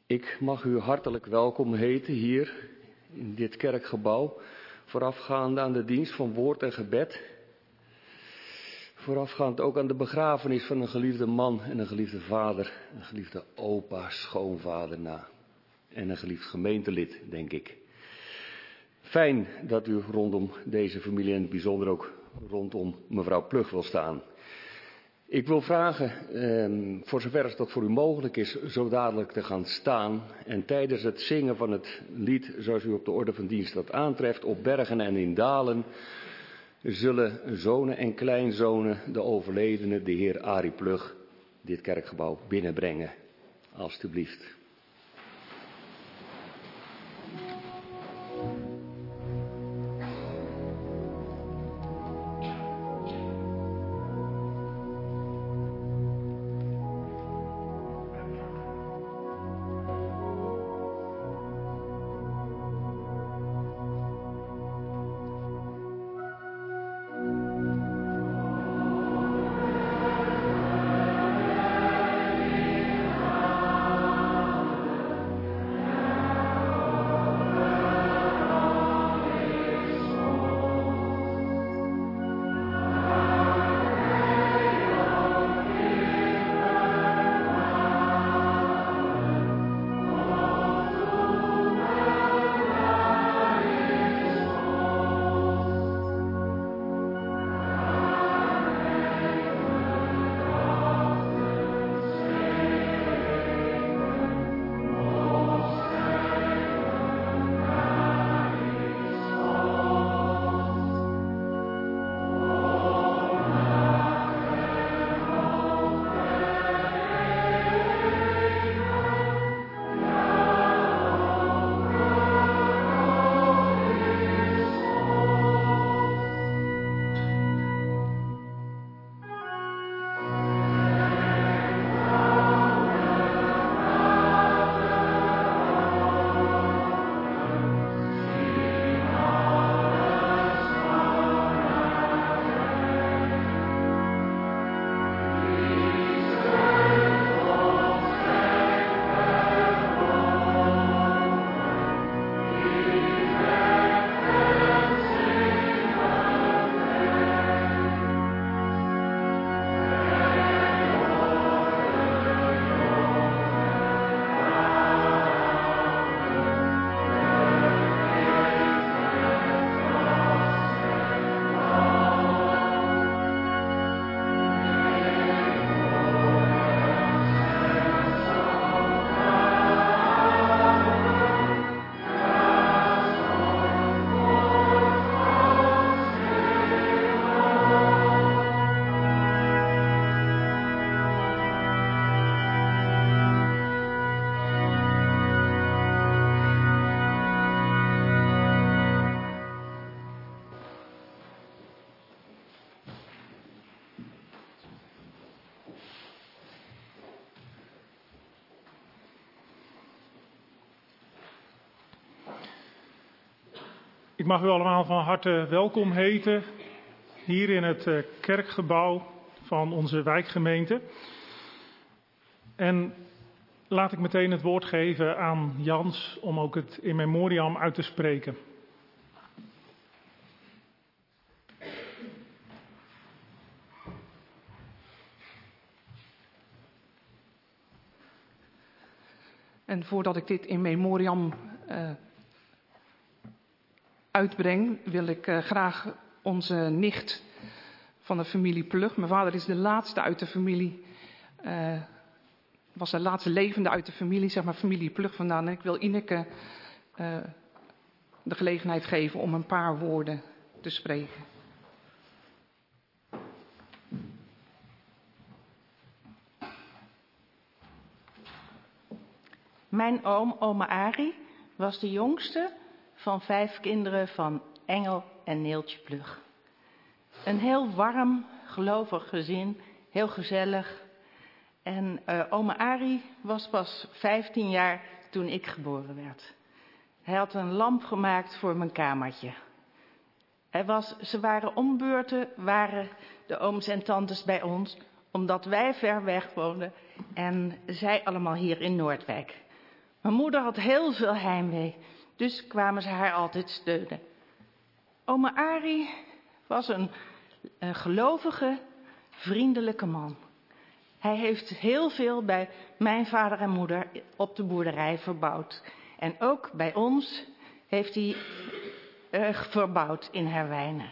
Ik mag u hartelijk welkom heten hier in dit kerkgebouw, voorafgaand aan de dienst van woord en gebed. Voorafgaand ook aan de begrafenis van een geliefde man en een geliefde vader, een geliefde opa, schoonvader en een geliefd gemeentelid, denk ik. Fijn dat u rondom deze familie en in het bijzonder ook rondom mevrouw Plug wil staan. Ik wil vragen, voor zover als dat voor u mogelijk is, zo dadelijk te gaan staan. En tijdens het zingen van het lied, zoals u op de orde van dienst dat aantreft, op bergen en in dalen, zullen zonen en kleinzonen de overledene, de heer Arie Plug, dit kerkgebouw binnenbrengen. Alsjeblieft. Ik mag u allemaal van harte welkom heten hier in het kerkgebouw van onze wijkgemeente. En laat ik meteen het woord geven aan Jans om ook het in memoriam uit te spreken. En voordat ik dit in memoriam uitbreng, wil ik graag onze nicht van de familie Plug. Mijn vader is de laatste uit de familie, was de laatste levende uit de familie, zeg maar familie Plug vandaan. En ik wil Ineke de gelegenheid geven om een paar woorden te spreken. Mijn oom, oma Arie, was de jongste van 5 kinderen van Engel en Neeltje Plug. Een heel warm, gelovig gezin, heel gezellig. En oma Arie was pas 15 jaar toen ik geboren werd. Hij had een lamp gemaakt voor mijn kamertje. Ze waren om beurten, waren de ooms en tantes bij ons, omdat wij ver weg woonden en zij allemaal hier in Noordwijk. Mijn moeder had heel veel heimwee, dus kwamen ze haar altijd steunen. Oma Arie was een gelovige, vriendelijke man. Hij heeft heel veel bij mijn vader en moeder op de boerderij verbouwd. En ook bij ons heeft hij verbouwd in Herwijnen.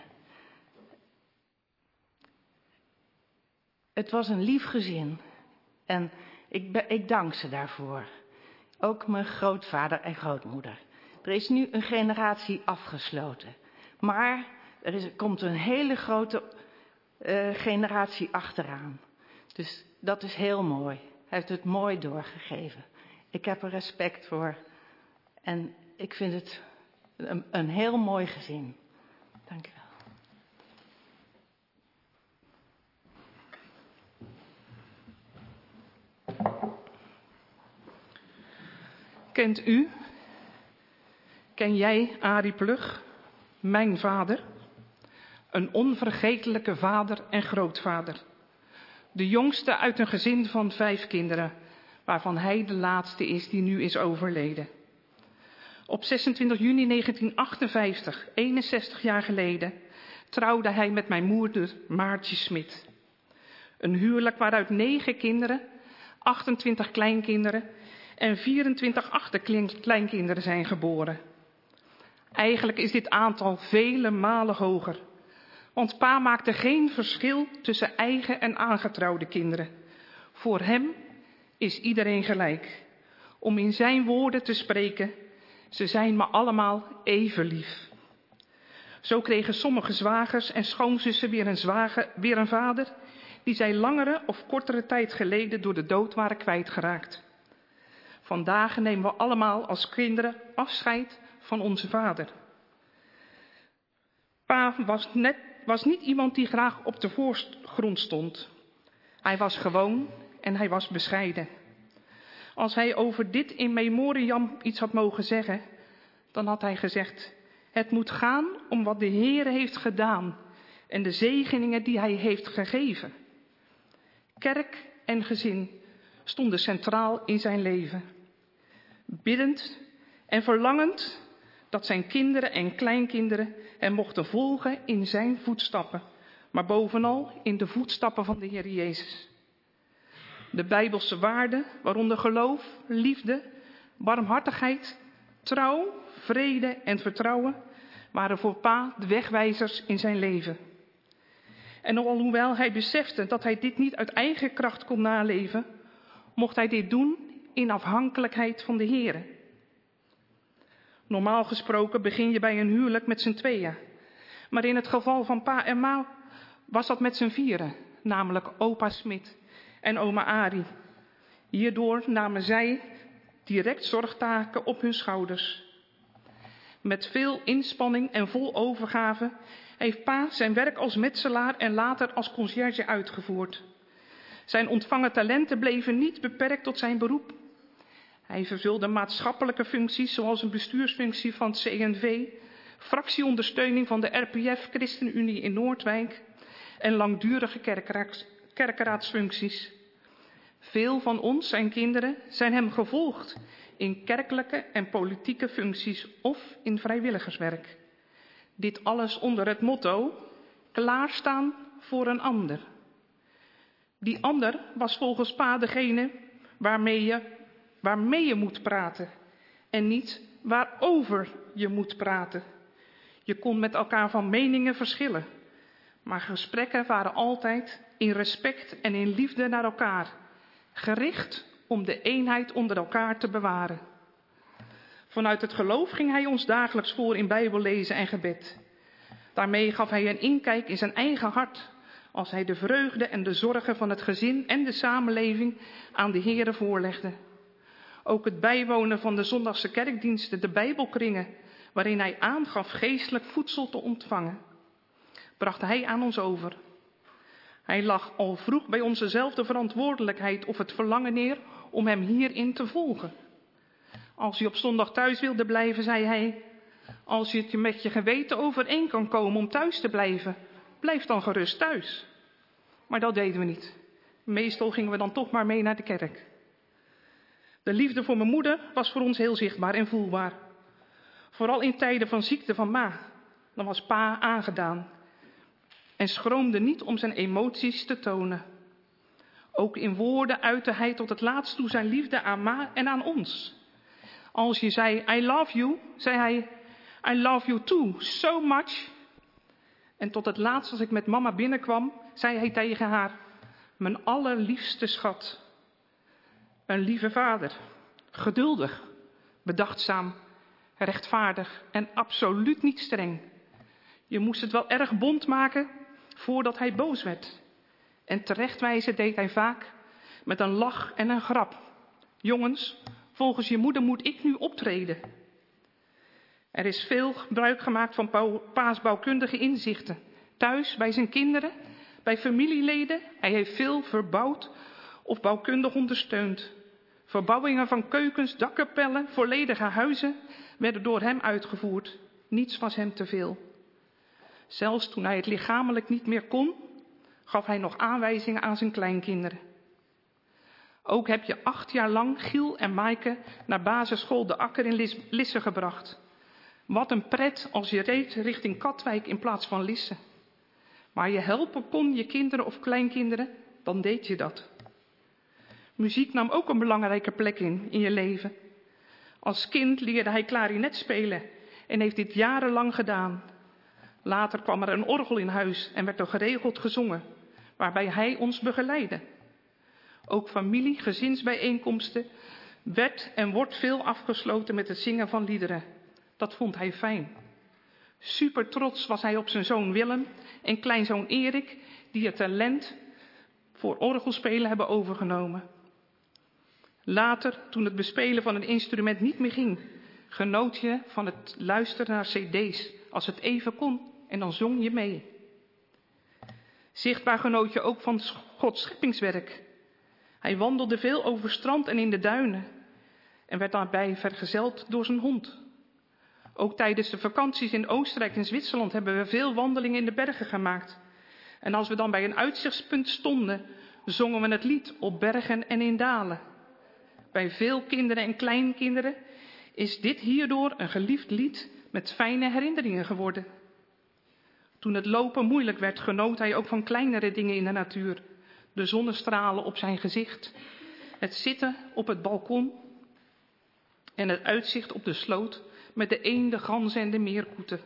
Het was een lief gezin en ik dank ze daarvoor. Ook mijn grootvader en grootmoeder. Er is nu een generatie afgesloten. Maar komt een hele grote generatie achteraan. Dus dat is heel mooi. Hij heeft het mooi doorgegeven. Ik heb er respect voor. En ik vind het een heel mooi gezin. Dank u wel. Ken jij Arie Plug, mijn vader? Een onvergetelijke vader en grootvader. De jongste uit een gezin van 5 kinderen, waarvan hij de laatste is die nu is overleden. Op 26 juni 1958, 61 jaar geleden, trouwde hij met mijn moeder Maartje Smit. Een huwelijk waaruit 9 kinderen, 28 kleinkinderen en 24 achterkleinkinderen zijn geboren. Eigenlijk is dit aantal vele malen hoger. Want pa maakte geen verschil tussen eigen en aangetrouwde kinderen. Voor hem is iedereen gelijk. Om in zijn woorden te spreken, ze zijn me allemaal even lief. Zo kregen sommige zwagers en schoonzussen weer een vader die zij langere of kortere tijd geleden door de dood waren kwijtgeraakt. Vandaag nemen we allemaal als kinderen afscheid van onze vader. Pa was niet iemand die graag op de voorgrond stond. Hij was gewoon en hij was bescheiden. Als hij over dit in memoriam iets had mogen zeggen, dan had hij gezegd: het moet gaan om wat de Heer heeft gedaan en de zegeningen die hij heeft gegeven. Kerk en gezin stonden centraal in zijn leven. Biddend en verlangend dat zijn kinderen en kleinkinderen hem mochten volgen in zijn voetstappen, maar bovenal in de voetstappen van de Heer Jezus. De Bijbelse waarden, waaronder geloof, liefde, barmhartigheid, trouw, vrede en vertrouwen, waren voor pa de wegwijzers in zijn leven. En alhoewel hij besefte dat hij dit niet uit eigen kracht kon naleven, mocht hij dit doen in afhankelijkheid van de Heer. Normaal gesproken begin je bij een huwelijk met z'n tweeën. Maar in het geval van pa en ma was dat met z'n vieren, namelijk opa Smit en oma Arie. Hierdoor namen zij direct zorgtaken op hun schouders. Met veel inspanning en vol overgave heeft pa zijn werk als metselaar en later als conciërge uitgevoerd. Zijn ontvangen talenten bleven niet beperkt tot zijn beroep. Hij vervulde maatschappelijke functies zoals een bestuursfunctie van het CNV, fractieondersteuning van de RPF ChristenUnie in Noordwijk en langdurige kerkeraadsfuncties. Veel van ons, zijn kinderen, zijn hem gevolgd in kerkelijke en politieke functies of in vrijwilligerswerk. Dit alles onder het motto: klaarstaan voor een ander. Die ander was volgens pa degene waarmee je moet praten en niet waarover je moet praten. Je kon met elkaar van meningen verschillen, maar gesprekken waren altijd in respect en in liefde naar elkaar, gericht om de eenheid onder elkaar te bewaren. Vanuit het geloof ging hij ons dagelijks voor in Bijbellezen en gebed. Daarmee gaf hij een inkijk in zijn eigen hart, als hij de vreugde en de zorgen van het gezin en de samenleving aan de Heere voorlegde. Ook het bijwonen van de zondagse kerkdiensten, de Bijbelkringen, waarin hij aangaf geestelijk voedsel te ontvangen, bracht hij aan ons over. Hij lag al vroeg bij onzezelfde verantwoordelijkheid of het verlangen neer om hem hierin te volgen. Als je op zondag thuis wilde blijven, zei hij: als je het je met je geweten overeen kan komen om thuis te blijven, blijf dan gerust thuis. Maar dat deden we niet. Meestal gingen we dan toch maar mee naar de kerk. De liefde voor mijn moeder was voor ons heel zichtbaar en voelbaar. Vooral in tijden van ziekte van ma. Dan was pa aangedaan. En schroomde niet om zijn emoties te tonen. Ook in woorden uitte hij tot het laatst toe zijn liefde aan ma en aan ons. Als je zei, I love you, zei hij, I love you too, so much. En tot het laatst, als ik met mama binnenkwam, zei hij tegen haar, mijn allerliefste schat. Een lieve vader, geduldig, bedachtzaam, rechtvaardig en absoluut niet streng. Je moest het wel erg bont maken voordat hij boos werd. En terechtwijzen deed hij vaak met een lach en een grap. Jongens, volgens je moeder moet ik nu optreden. Er is veel gebruik gemaakt van pa's bouwkundige inzichten. Thuis, bij zijn kinderen, bij familieleden. Hij heeft veel verbouwd of bouwkundig ondersteund. Verbouwingen van keukens, dakkapellen, volledige huizen werden door hem uitgevoerd. Niets was hem te veel. Zelfs toen hij het lichamelijk niet meer kon, gaf hij nog aanwijzingen aan zijn kleinkinderen. Ook heb je 8 jaar lang Giel en Maaike naar basisschool De Akker in Lisse gebracht. Wat een pret als je reed richting Katwijk in plaats van Lisse. Maar je helpen kon je kinderen of kleinkinderen, dan deed je dat. Muziek nam ook een belangrijke plek in je leven. Als kind leerde hij klarinet spelen en heeft dit jarenlang gedaan. Later kwam er een orgel in huis en werd er geregeld gezongen, waarbij hij ons begeleidde. Ook familie, gezinsbijeenkomsten werd en wordt veel afgesloten met het zingen van liederen. Dat vond hij fijn. Super trots was hij op zijn zoon Willem en kleinzoon Erik, die het talent voor orgelspelen hebben overgenomen. Later, toen het bespelen van een instrument niet meer ging, genoot je van het luisteren naar cd's, als het even kon, en dan zong je mee. Zichtbaar genoot je ook van Gods scheppingswerk. Hij wandelde veel over strand en in de duinen en werd daarbij vergezeld door zijn hond. Ook tijdens de vakanties in Oostenrijk en Zwitserland hebben we veel wandelingen in de bergen gemaakt. En als we dan bij een uitzichtspunt stonden, zongen we het lied op bergen en in dalen. Bij veel kinderen en kleinkinderen is dit hierdoor een geliefd lied met fijne herinneringen geworden. Toen het lopen moeilijk werd, genoot hij ook van kleinere dingen in de natuur. De zonnestralen op zijn gezicht, het zitten op het balkon en het uitzicht op de sloot met de eenden, ganzen en de meerkoeten.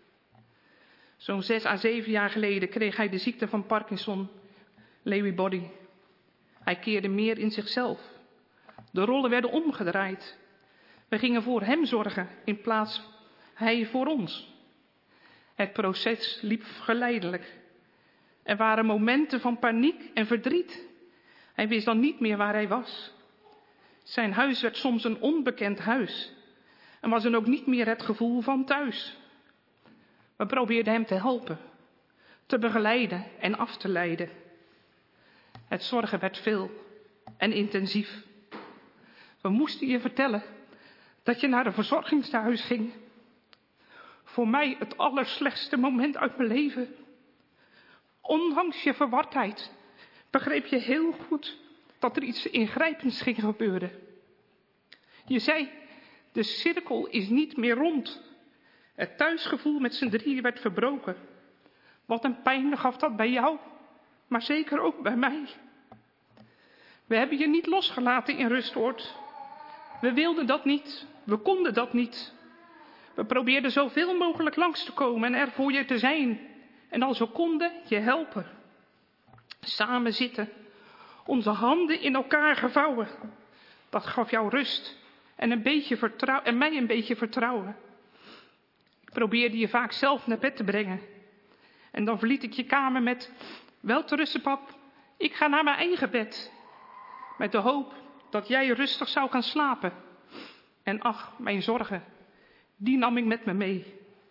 Zo'n 6 à 7 jaar geleden kreeg hij de ziekte van Parkinson, Lewy body. Hij keerde meer in zichzelf. De rollen werden omgedraaid. We gingen voor hem zorgen in plaats hij voor ons. Het proces liep geleidelijk. Er waren momenten van paniek en verdriet. Hij wist dan niet meer waar hij was. Zijn huis werd soms een onbekend huis. En was dan ook niet meer het gevoel van thuis. We probeerden hem te helpen, te begeleiden en af te leiden. Het zorgen werd veel en intensief. We moesten je vertellen dat je naar een verzorgingstehuis ging. Voor mij het allerslechtste moment uit mijn leven. Ondanks je verwardheid begreep je heel goed dat er iets ingrijpends ging gebeuren. Je zei, de cirkel is niet meer rond. Het thuisgevoel met z'n drieën werd verbroken. Wat een pijn gaf dat bij jou, maar zeker ook bij mij. We hebben je niet losgelaten in Rustoord. We wilden dat niet, we konden dat niet. We probeerden zoveel mogelijk langs te komen en er voor je te zijn. En als we konden, je helpen. Samen zitten, onze handen in elkaar gevouwen. Dat gaf jou rust en mij een beetje vertrouwen. Ik probeerde je vaak zelf naar bed te brengen. En dan verliet ik je kamer met, wel te rusten pap, ik ga naar mijn eigen bed. Met de hoop dat jij rustig zou gaan slapen. En ach, mijn zorgen, die nam ik met me mee.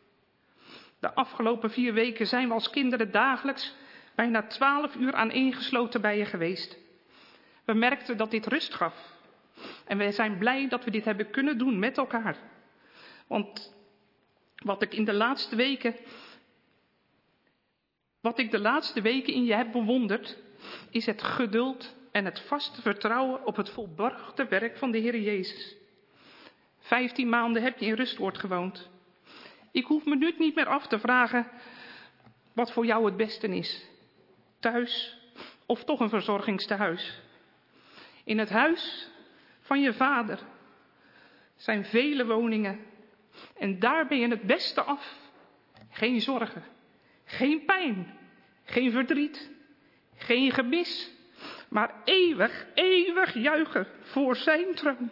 De afgelopen 4 weken zijn we als kinderen dagelijks bijna 12 uur aaneengesloten bij je geweest. We merkten dat dit rust gaf. En wij zijn blij dat we dit hebben kunnen doen met elkaar. Want wat ik de laatste weken in je heb bewonderd, is het geduld en het vaste vertrouwen op het volbrachte werk van de Heer Jezus. 15 maanden heb je in Rustoord gewoond. Ik hoef me nu niet meer af te vragen wat voor jou het beste is. Thuis of toch een verzorgingstehuis. In het huis van je vader zijn vele woningen en daar ben je het beste af. Geen zorgen, geen pijn, geen verdriet, geen gemis, maar eeuwig, eeuwig juichen voor zijn troon.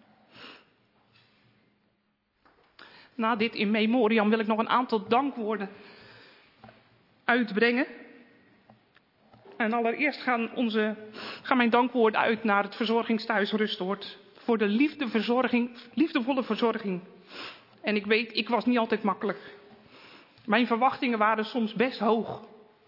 Na dit in memoriam wil ik nog een aantal dankwoorden uitbrengen. En allereerst gaan mijn dankwoorden uit naar het verzorgingstehuis Rustoord. Voor de liefdevolle verzorging. En ik weet, ik was niet altijd makkelijk. Mijn verwachtingen waren soms best hoog.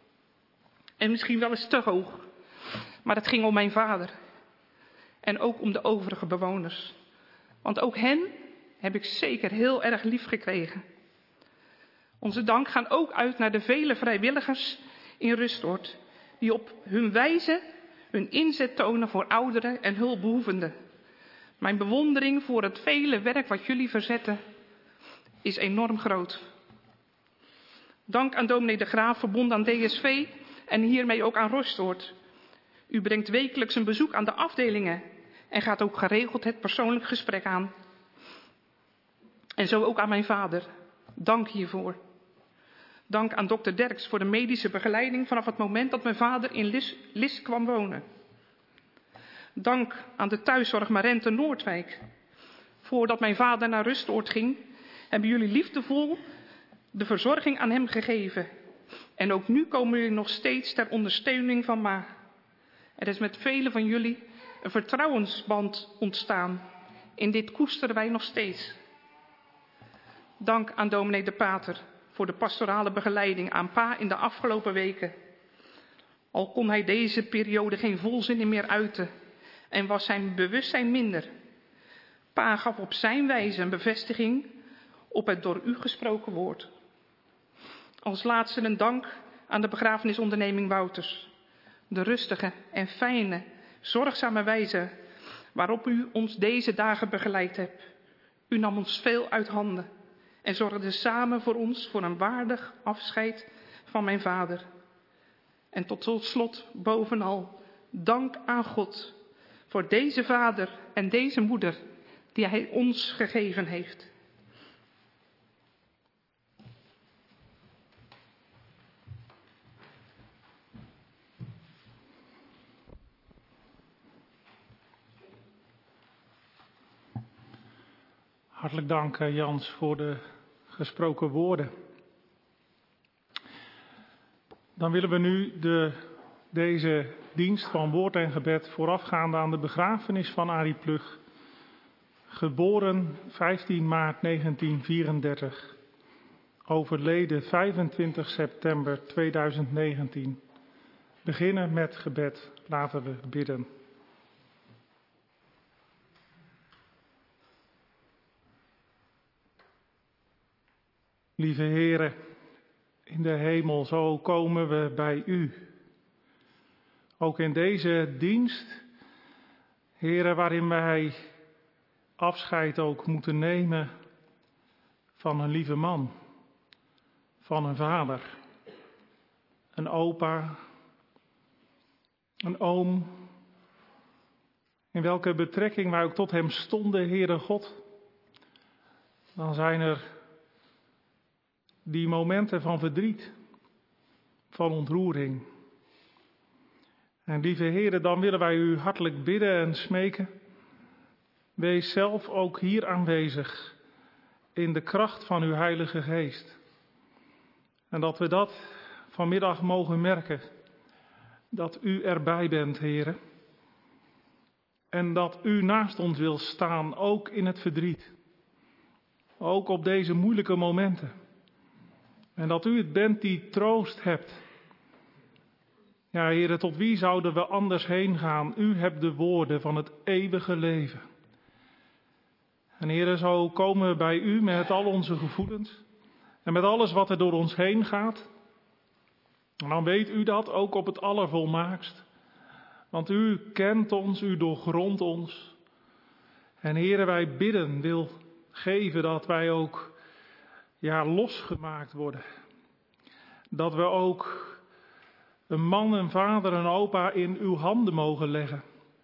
En misschien wel eens te hoog. Maar het ging om mijn vader. En ook om de overige bewoners. Want ook hen heb ik zeker heel erg lief gekregen. Onze dank gaat ook uit naar de vele vrijwilligers in Rustoord. Die op hun wijze hun inzet tonen voor ouderen en hulpbehoevenden. Mijn bewondering voor het vele werk wat jullie verzetten is enorm groot. Dank aan dominee De Graaf, verbonden aan DSV en hiermee ook aan Rustoord. U brengt wekelijks een bezoek aan de afdelingen en gaat ook geregeld het persoonlijk gesprek aan. En zo ook aan mijn vader. Dank hiervoor. Dank aan dokter Derks voor de medische begeleiding vanaf het moment dat mijn vader in Lis kwam wonen. Dank aan de thuiszorg Marente Noordwijk. Voordat mijn vader naar Rustoord ging, hebben jullie liefdevol de verzorging aan hem gegeven. En ook nu komen jullie nog steeds ter ondersteuning van Ma. Er is met velen van jullie een vertrouwensband ontstaan. En dit koesteren wij nog steeds. Dank aan dominee De Pater voor de pastorale begeleiding aan Pa in de afgelopen weken. Al kon hij deze periode geen volzin meer uiten en was zijn bewustzijn minder. Pa gaf op zijn wijze een bevestiging op het door u gesproken woord. Als laatste een dank aan de begrafenisonderneming Wouters. De rustige en fijne, zorgzame wijze waarop u ons deze dagen begeleid hebt. U nam ons veel uit handen en zorgde samen voor ons voor een waardig afscheid van mijn vader. En tot slot bovenal dank aan God voor deze vader en deze moeder die hij ons gegeven heeft. Hartelijk dank Jans voor de gesproken woorden. Dan willen we nu deze dienst van woord en gebed voorafgaande aan de begrafenis van Arie Plug. Geboren 15 maart 1934. Overleden 25 september 2019. Beginnen met gebed. Laten we bidden. Lieve Heere, in de hemel, zo komen we bij U. Ook in deze dienst, Heere, waarin wij afscheid ook moeten nemen van een lieve man, van een vader, een opa, een oom, in welke betrekking wij ook tot hem stonden, Heere God. Dan zijn er die momenten van verdriet, van ontroering. En lieve Heere, dan willen wij u hartelijk bidden en smeken. Wees zelf ook hier aanwezig in de kracht van uw Heilige Geest. En dat we dat vanmiddag mogen merken. Dat u erbij bent, Heere. En dat u naast ons wil staan, ook in het verdriet. Ook op deze moeilijke momenten. En dat u het bent die troost hebt. Ja, Heere, tot wie zouden we anders heen gaan? U hebt de woorden van het eeuwige leven. En Heere, zo komen we bij u met al onze gevoelens. En met alles wat er door ons heen gaat. En dan weet u dat ook op het allervolmaakst. Want u kent ons, u doorgrondt ons. En Heere, wij bidden, wil geven dat wij ook losgemaakt worden. Dat we ook een man, een vader, een opa in uw handen mogen leggen.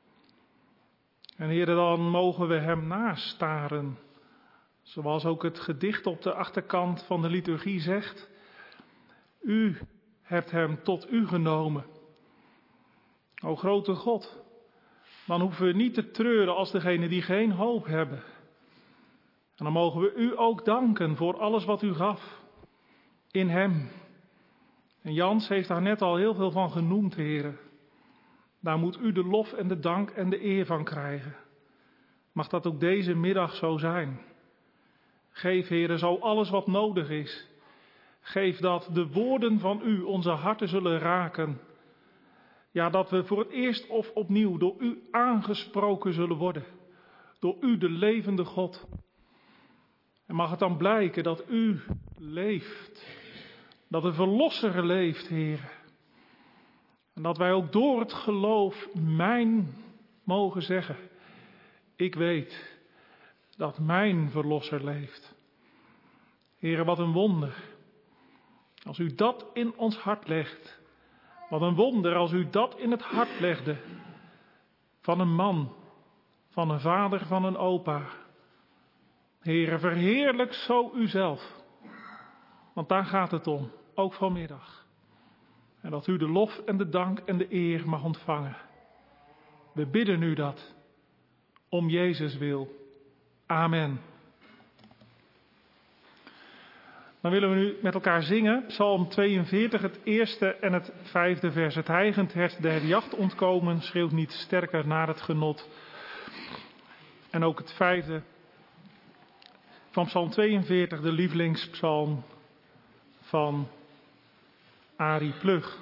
En Heere, dan mogen we hem nastaren. Zoals ook het gedicht op de achterkant van de liturgie zegt. U hebt hem tot u genomen. O grote God, dan hoeven we niet te treuren als degenen die geen hoop hebben. En dan mogen we u ook danken voor alles wat u gaf in hem. En Jans heeft daar net al heel veel van genoemd, Heere. Daar moet u de lof en de dank en de eer van krijgen. Mag dat ook deze middag zo zijn. Geef, Heere, zo alles wat nodig is. Geef dat de woorden van u onze harten zullen raken. Ja, dat we voor het eerst of opnieuw door u aangesproken zullen worden. Door u, de levende God. En mag het dan blijken dat u leeft. Dat de Verlosser leeft, Heer. En dat wij ook door het geloof mijn mogen zeggen. Ik weet dat mijn Verlosser leeft. Heer, wat een wonder. Als u dat in ons hart legt. Wat een wonder als u dat in het hart legde. Van een man, van een vader, van een opa. Heere, verheerlijk zo uzelf. Want daar gaat het om, ook vanmiddag. En dat u de lof en de dank en de eer mag ontvangen. We bidden u dat, om Jezus wil. Amen. Dan willen we nu met elkaar zingen, Psalm 42, het eerste en het vijfde vers. Het hijgend hert der jacht ontkomen, schreeuwt niet sterker naar het genot. En ook het vijfde van Psalm 42, de lievelingspsalm van Arie Plug.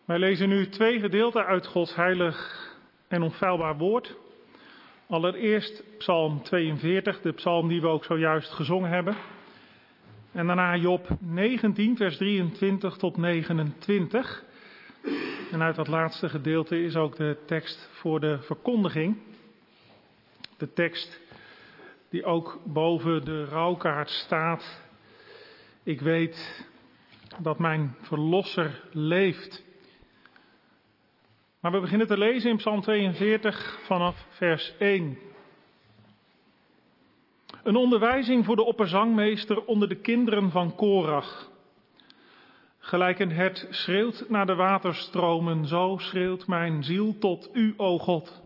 Wij lezen nu 2 gedeelten uit Gods heilig en onfeilbaar woord. Allereerst Psalm 42, de psalm die we ook zojuist gezongen hebben. En daarna Job 19, vers 23 tot 29. En uit dat laatste gedeelte is ook de tekst voor de verkondiging. De tekst die ook boven de rouwkaart staat. Ik weet dat mijn verlosser leeft. Maar we beginnen te lezen in Psalm 42 vanaf vers 1. Een onderwijzing voor de opperzangmeester onder de kinderen van Korach. Gelijk een hert schreeuwt naar de waterstromen, zo schreeuwt mijn ziel tot u, o God.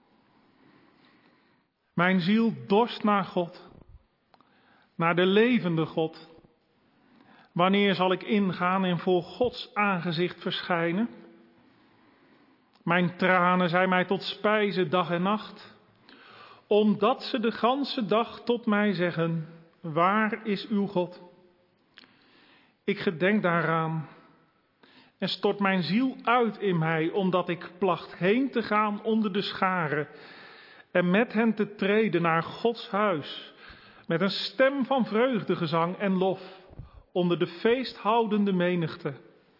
Mijn ziel dorst naar God, naar de levende God. Wanneer zal ik ingaan en voor Gods aangezicht verschijnen? Mijn tranen zijn mij tot spijze dag en nacht, omdat ze de ganse dag tot mij zeggen, waar is uw God? Ik gedenk daaraan en stort mijn ziel uit in mij, omdat ik placht heen te gaan onder de scharen en met hen te treden naar Gods huis, met een stem van vreugdegezang en lof onder de feesthoudende menigte.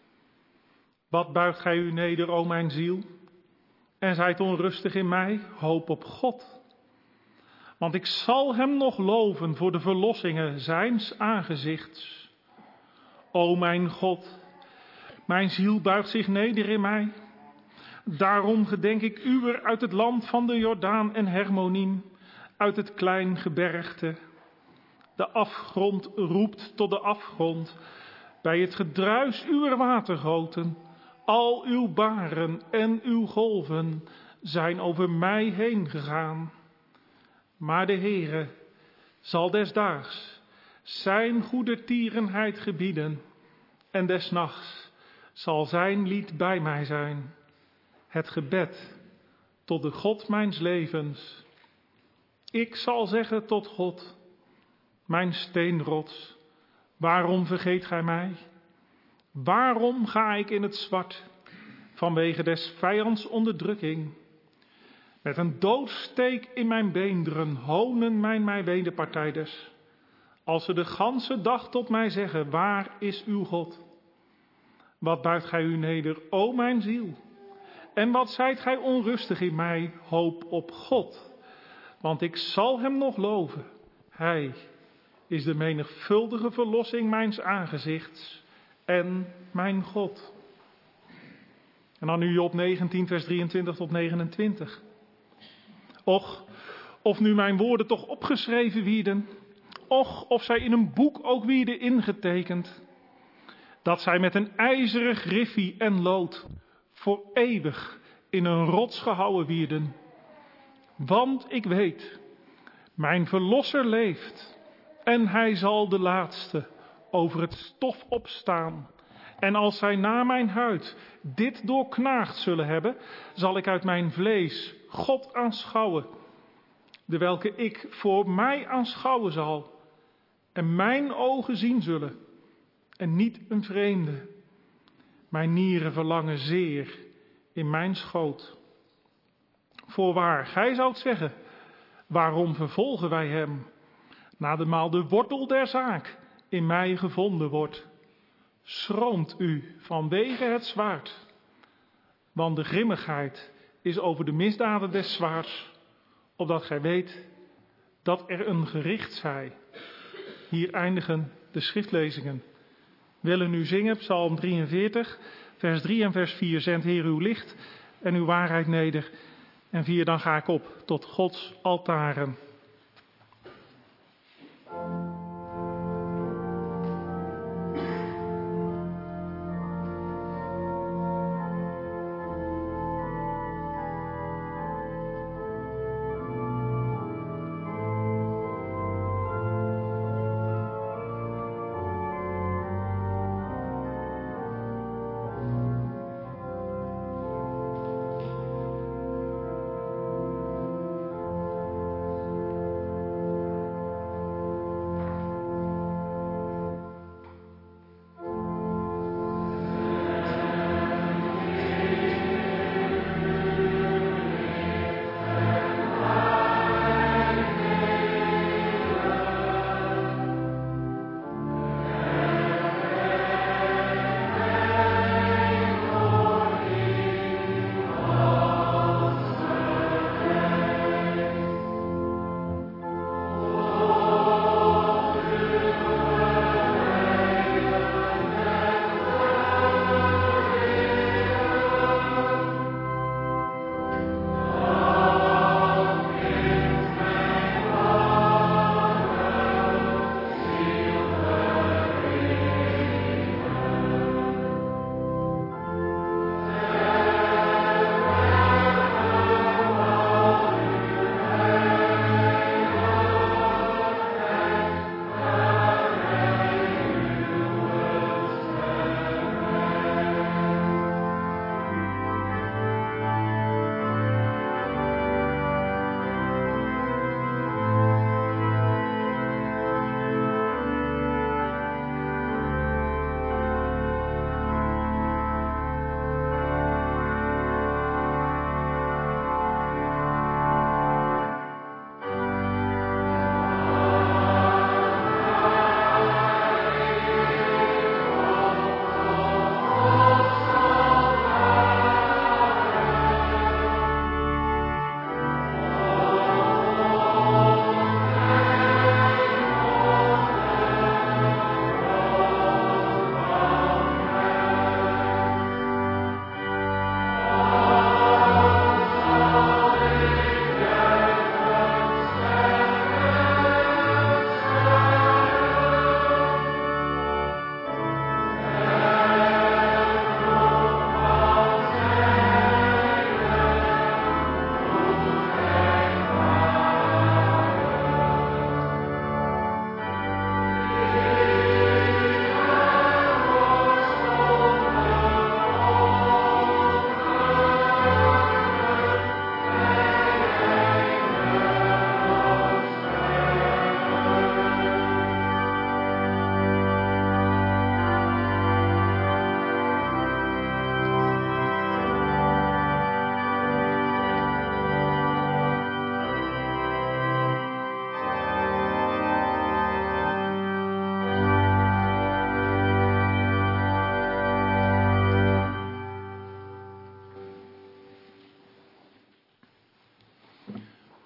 Wat buigt gij u neder, o mijn ziel, en zijt onrustig in mij? Hoop op God. Want ik zal hem nog loven voor de verlossingen zijns aangezichts. O mijn God, mijn ziel buigt zich neder in mij. Daarom gedenk ik uwer uit het land van de Jordaan en Hermoniem, uit het klein gebergte. De afgrond roept tot de afgrond, bij het gedruis uwer watergoten. Al uw baren en uw golven zijn over mij heen gegaan. Maar de Heere zal desdaags zijn goedertierenheid gebieden, en des nachts zal zijn lied bij mij zijn. Het gebed tot de God mijns levens. Ik zal zeggen tot God, mijn steenrots, waarom vergeet gij mij? Waarom ga ik in het zwart, vanwege des vijands onderdrukking? Met een doodsteek in mijn beenderen honen mijn wederpartijders, als ze de ganse dag tot mij zeggen, waar is uw God? Wat buigt gij u neder, o mijn ziel? En wat zijt gij onrustig in mij? Hoop op God, want ik zal hem nog loven. Hij is de menigvuldige verlossing mijns aangezichts en mijn God. En dan nu Job 19, vers 23 tot 29. Och, of nu mijn woorden toch opgeschreven wierden, och, of zij in een boek ook wierden ingetekend, dat zij met een ijzeren griffie en lood voor eeuwig in een rots gehouwen wierden. Want ik weet, mijn verlosser leeft, en hij zal de laatste over het stof opstaan. En als zij na mijn huid dit doorknaagd zullen hebben, zal ik uit mijn vlees God aanschouwen, de welke ik voor mij aanschouwen zal, en mijn ogen zien zullen, en niet een vreemde. Mijn nieren verlangen zeer in mijn schoot. Voorwaar, gij zoudt zeggen, waarom vervolgen wij hem, nademaal de wortel der zaak in mij gevonden wordt? Schroomt u vanwege het zwaard, want de grimmigheid is over de misdaden des zwaards, opdat gij weet dat er een gericht zij. Hier eindigen de schriftlezingen. We willen nu zingen, Psalm 43, vers 3 en vers 4. Zend Heer uw licht en uw waarheid neder. En 4, dan ga ik op tot Gods altaren.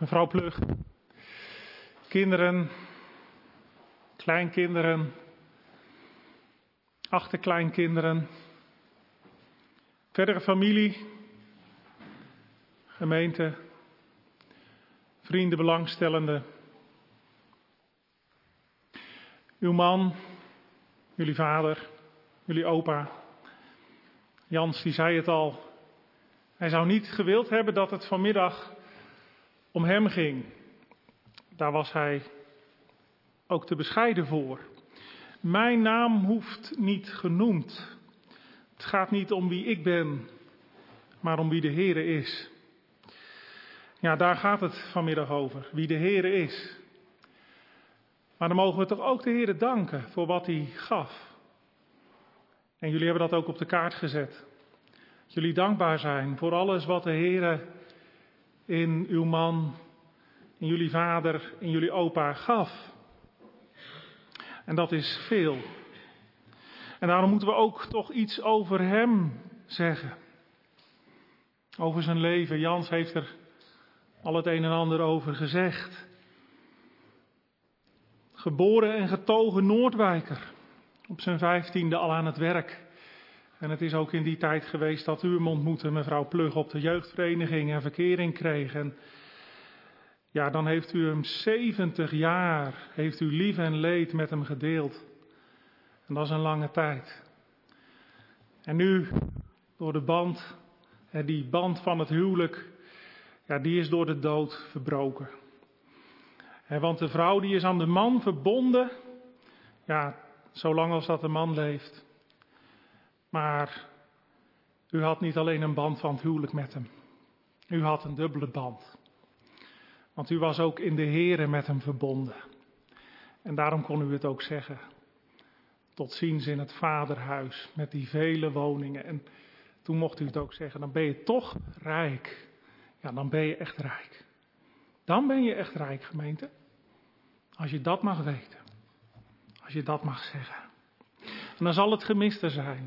Mevrouw Plug, kinderen, kleinkinderen, achterkleinkinderen, verdere familie, gemeente, vrienden, belangstellenden. Uw man, jullie vader, jullie opa, Jans die zei het al. Hij zou niet gewild hebben dat het vanmiddag om hem ging. Daar was hij ook te bescheiden voor. Mijn naam hoeft niet genoemd. Het gaat niet om wie ik ben, maar om wie de Heere is. Ja, daar gaat het vanmiddag over, wie de Heere is. Maar dan mogen we toch ook de Heere danken voor wat hij gaf. En jullie hebben dat ook op de kaart gezet. Jullie dankbaar zijn voor alles wat de Heere in uw man, in jullie vader, in jullie opa gaf. En dat is veel. En daarom moeten we ook toch iets over hem zeggen. Over zijn leven. Jans heeft er al het een en ander over gezegd. Geboren en getogen Noordwijker. Op zijn 15e al aan het werk. En het is ook in die tijd geweest dat u hem ontmoette, mevrouw Plug, op de jeugdvereniging en verkering kreeg. En ja, dan heeft u hem 70 jaar, heeft u lief en leed met hem gedeeld. En dat is een lange tijd. En nu, door de band, die band van het huwelijk, ja, die is door de dood verbroken. Want de vrouw die is aan de man verbonden, ja, zolang als dat de man leeft. Maar u had niet alleen een band van het huwelijk met hem. U had een dubbele band. Want u was ook in de Here met hem verbonden. En daarom kon u het ook zeggen. Tot ziens in het vaderhuis met die vele woningen. En toen mocht u het ook zeggen, dan ben je toch rijk. Ja, dan ben je echt rijk. Dan ben je echt rijk, gemeente. Als je dat mag weten. Als je dat mag zeggen. En dan zal het gemiste zijn.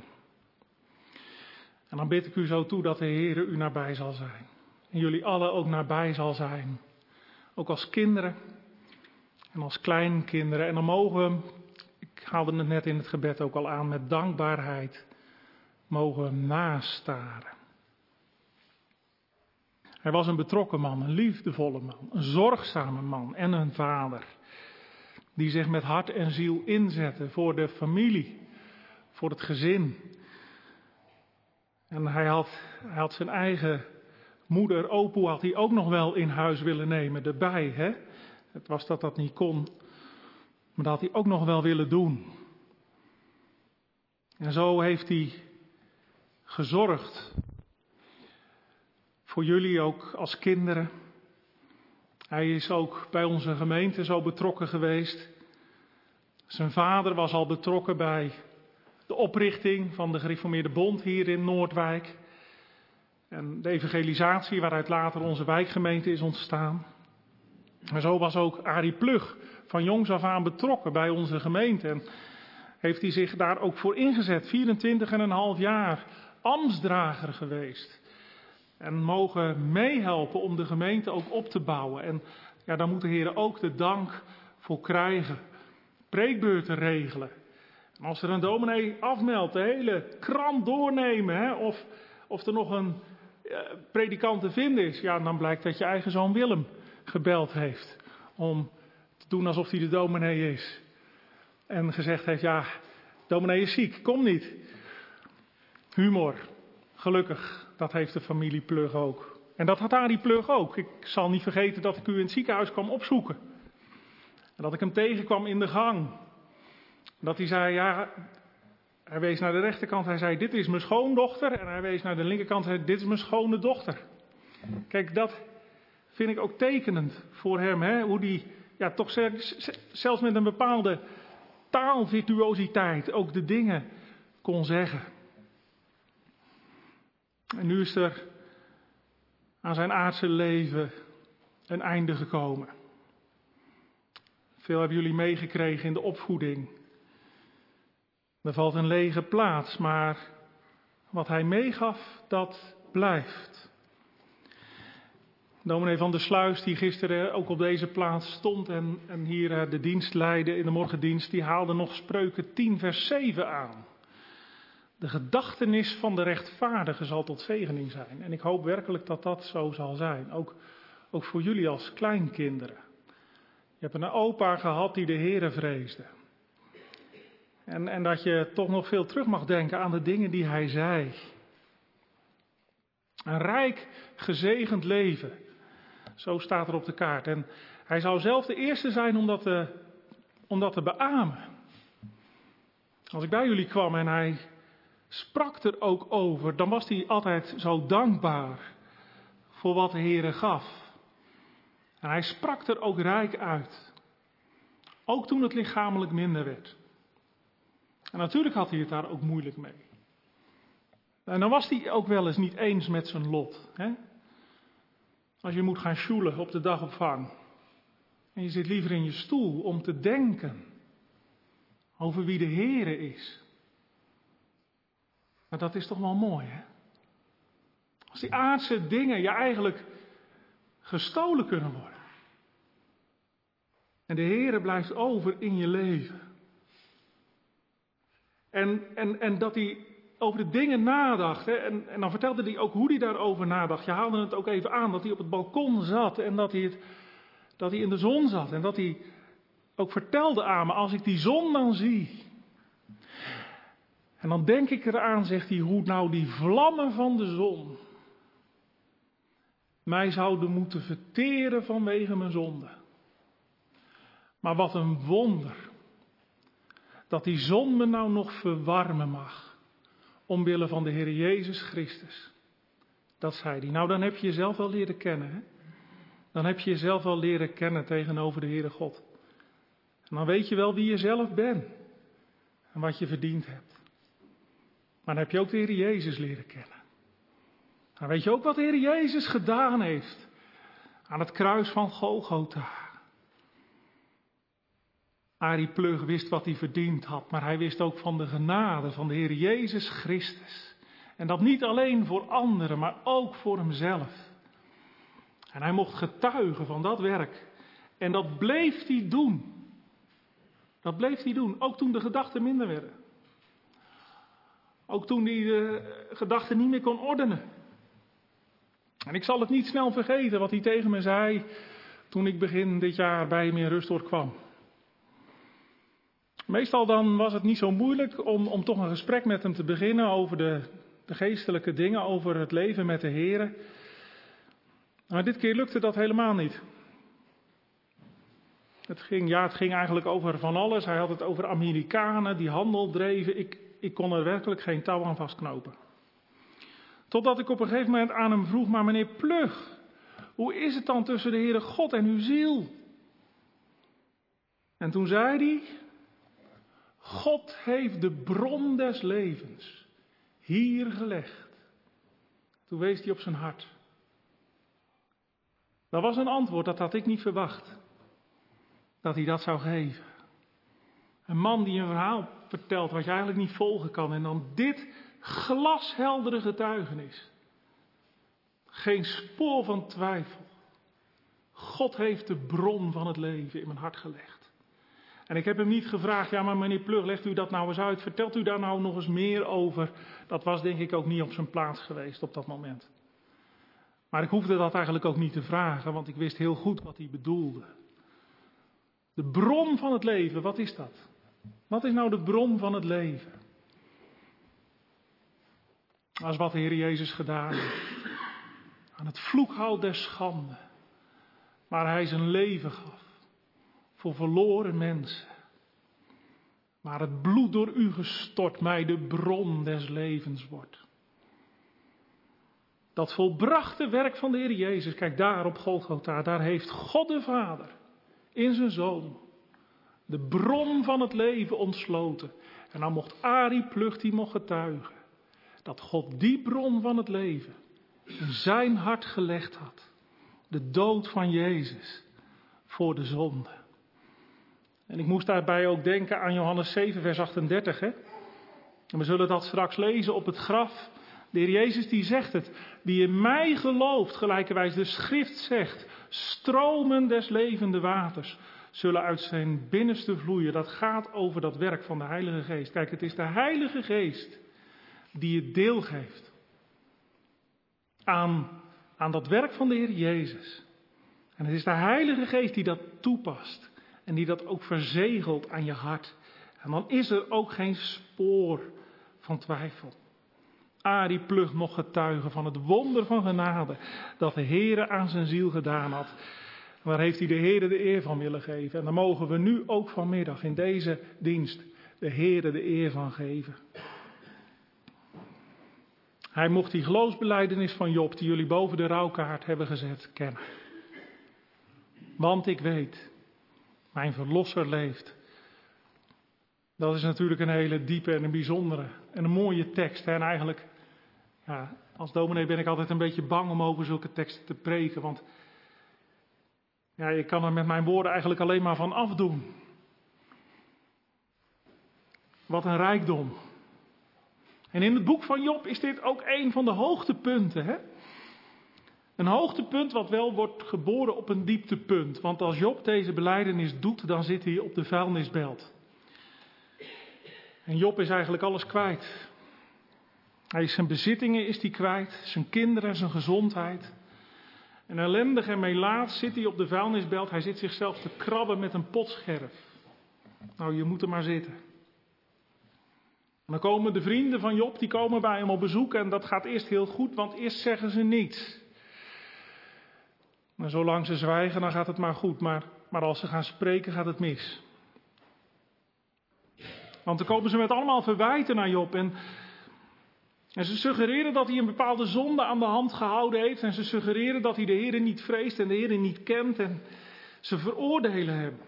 En dan bid ik u zo toe dat de Heere u nabij zal zijn. En jullie allen ook nabij zal zijn. Ook als kinderen en als kleinkinderen. En dan mogen we, ik haalde het net in het gebed ook al aan, met dankbaarheid mogen we hem nastaren. Hij was een betrokken man, een liefdevolle man, een zorgzame man en een vader. Die zich met hart en ziel inzette voor de familie, voor het gezin. En hij had zijn eigen moeder, Opoe, had hij ook nog wel in huis willen nemen erbij. Hè? Het was dat niet kon, maar dat had hij ook nog wel willen doen. En zo heeft hij gezorgd voor jullie ook als kinderen. Hij is ook bij onze gemeente zo betrokken geweest. Zijn vader was al betrokken bij de oprichting van de Gereformeerde Bond hier in Noordwijk. En de evangelisatie waaruit later onze wijkgemeente is ontstaan. En zo was ook Arie Plug van jongs af aan betrokken bij onze gemeente. En heeft hij zich daar ook voor ingezet. 24,5 jaar ambtsdrager geweest. En mogen meehelpen om de gemeente ook op te bouwen. En ja, daar moet de Heer ook de dank voor krijgen. Preekbeurten regelen. En als er een dominee afmeldt, de hele krant doornemen. Hè, of er nog een predikant te vinden is. Ja, dan blijkt dat je eigen zoon Willem gebeld heeft. Om te doen alsof hij de dominee is. En gezegd heeft, ja, dominee is ziek, kom niet. Humor, gelukkig. Dat heeft de familie Plug ook. En dat had Arie Plug ook. Ik zal niet vergeten dat ik u in het ziekenhuis kwam opzoeken. En dat ik hem tegenkwam in de gang. Dat hij zei, ja, hij wees naar de rechterkant. Hij zei, dit is mijn schoondochter. En hij wees naar de linkerkant. Hij zei, dit is mijn schone dochter. Kijk, dat vind ik ook tekenend voor hem. Hè? Hoe die, ja, toch zelfs met een bepaalde taalvirtuositeit ook de dingen kon zeggen. En nu is er aan zijn aardse leven een einde gekomen. Veel hebben jullie meegekregen in de opvoeding. Er valt een lege plaats, maar wat hij meegaf, dat blijft. Dominee van der Sluis, die gisteren ook op deze plaats stond en hier de dienst leidde in de morgendienst, die haalde nog Spreuken 10 vers 7 aan. De gedachtenis van de rechtvaardige zal tot zegening zijn. En ik hoop werkelijk dat dat zo zal zijn. Ook voor jullie als kleinkinderen. Je hebt een opa gehad die de Heere vreesde. En dat je toch nog veel terug mag denken aan de dingen die hij zei. Een rijk gezegend leven. Zo staat er op de kaart. En hij zou zelf de eerste zijn om dat te beamen. Als ik bij jullie kwam en hij sprak er ook over, dan was hij altijd zo dankbaar voor wat de Heere gaf. En hij sprak er ook rijk uit. Ook toen het lichamelijk minder werd. En natuurlijk had hij het daar ook moeilijk mee. En dan was hij ook wel eens niet eens met zijn lot. Hè? Als je moet gaan sjoelen op de dagopvang. En je zit liever in je stoel om te denken over wie de Heere is. Maar dat is toch wel mooi, hè? Als die aardse dingen je eigenlijk gestolen kunnen worden. En de Heere blijft over in je leven. En dat hij over de dingen nadacht. Hè? En dan vertelde hij ook hoe hij daarover nadacht. Je haalde het ook even aan dat hij op het balkon zat. En dat hij in de zon zat. En dat hij ook vertelde aan me, als ik die zon dan zie. En dan denk ik eraan, zegt hij, hoe nou die vlammen van de zon mij zouden moeten verteren vanwege mijn zonde. Maar wat een wonder. Dat die zon me nou nog verwarmen mag. Omwille van de Heer Jezus Christus. Dat zei hij. Nou, dan heb je jezelf wel leren kennen. Hè? Dan heb je jezelf wel leren kennen tegenover de Heere God. En dan weet je wel wie je zelf bent. En wat je verdiend hebt. Maar dan heb je ook de Heer Jezus leren kennen. Dan weet je ook wat de Heer Jezus gedaan heeft. Aan het kruis van Golgotha. Arie Plug wist wat hij verdiend had. Maar hij wist ook van de genade van de Heer Jezus Christus. En dat niet alleen voor anderen, maar ook voor hemzelf. En hij mocht getuigen van dat werk. En dat bleef hij doen. Dat bleef hij doen. Ook toen de gedachten minder werden. Ook toen hij de gedachten niet meer kon ordenen. En ik zal het niet snel vergeten wat hij tegen me zei toen ik begin dit jaar bij hem in Rustoord kwam. Meestal dan was het niet zo moeilijk om toch een gesprek met hem te beginnen over de geestelijke dingen, over het leven met de Heere. Maar dit keer lukte dat helemaal niet. Het ging eigenlijk over van alles. Hij had het over Amerikanen die handel dreven. Ik kon er werkelijk geen touw aan vastknopen. Totdat ik op een gegeven moment aan hem vroeg, maar meneer Plug, hoe is het dan tussen de Heere God en uw ziel? En toen zei hij, God heeft de bron des levens hier gelegd. Toen wees hij op zijn hart. Dat was een antwoord, dat had ik niet verwacht. Dat hij dat zou geven. Een man die een verhaal vertelt wat je eigenlijk niet volgen kan. En dan dit glasheldere getuigenis. Geen spoor van twijfel. God heeft de bron van het leven in mijn hart gelegd. En ik heb hem niet gevraagd, ja maar meneer Plug, legt u dat nou eens uit. Vertelt u daar nou nog eens meer over. Dat was denk ik ook niet op zijn plaats geweest op dat moment. Maar ik hoefde dat eigenlijk ook niet te vragen, want ik wist heel goed wat hij bedoelde. De bron van het leven, wat is dat? Wat is nou de bron van het leven? Dat is wat de Heer Jezus gedaan heeft. Aan het vloekhout der schande. Waar hij zijn leven gaf. Voor verloren mensen. Maar het bloed door u gestort mij de bron des levens wordt. Dat volbrachte werk van de Heer Jezus, kijk daar op Golgotha, daar heeft God de Vader in zijn Zoon de bron van het leven ontsloten. En dan mocht Arie Plug, die mocht getuigen, dat God die bron van het leven in zijn hart gelegd had. De dood van Jezus voor de zonde. En ik moest daarbij ook denken aan Johannes 7 vers 38. Hè? En we zullen dat straks lezen op het graf. De Heer Jezus die zegt het. Wie in mij gelooft, gelijkerwijs de schrift zegt, stromen des levende waters zullen uit zijn binnenste vloeien. Dat gaat over dat werk van de Heilige Geest. Kijk, het is de Heilige Geest die het deel geeft aan dat werk van de Heer Jezus. En het is de Heilige Geest die dat toepast en die dat ook verzegelt aan je hart. En dan is er ook geen spoor van twijfel. Arie Plug nog getuige van het wonder van genade dat de Heere aan zijn ziel gedaan had. Waar heeft hij de Heere de eer van willen geven. En daar mogen we nu ook vanmiddag in deze dienst de Heere de eer van geven. Hij mocht die geloofsbelijdenis van Job, die jullie boven de rouwkaart hebben gezet, kennen. Want ik weet, mijn verlosser leeft. Dat is natuurlijk een hele diepe en een bijzondere en een mooie tekst. Hè? En eigenlijk, ja, als dominee ben ik altijd een beetje bang om over zulke teksten te preken. Want ja, je kan er met mijn woorden eigenlijk alleen maar van afdoen. Wat een rijkdom. En in het boek van Job is dit ook een van de hoogtepunten. Hè? Een hoogtepunt wat wel wordt geboren op een dieptepunt. Want als Job deze belijdenis doet, dan zit hij op de vuilnisbelt. En Job is eigenlijk alles kwijt. Hij is zijn bezittingen is hij kwijt, zijn kinderen, zijn gezondheid. En ellendig en melaats zit hij op de vuilnisbelt. Hij zit zichzelf te krabben met een potscherf. Nou, je moet er maar zitten. En dan komen de vrienden van Job, die komen bij hem op bezoek. En dat gaat eerst heel goed, want eerst zeggen ze niets. Maar zolang ze zwijgen, dan gaat het maar goed. Maar als ze gaan spreken, gaat het mis. Want dan komen ze met allemaal verwijten naar Job. En ze suggereren dat hij een bepaalde zonde aan de hand gehouden heeft. En ze suggereren dat hij de Heere niet vreest en de Heere niet kent. En ze veroordelen hem.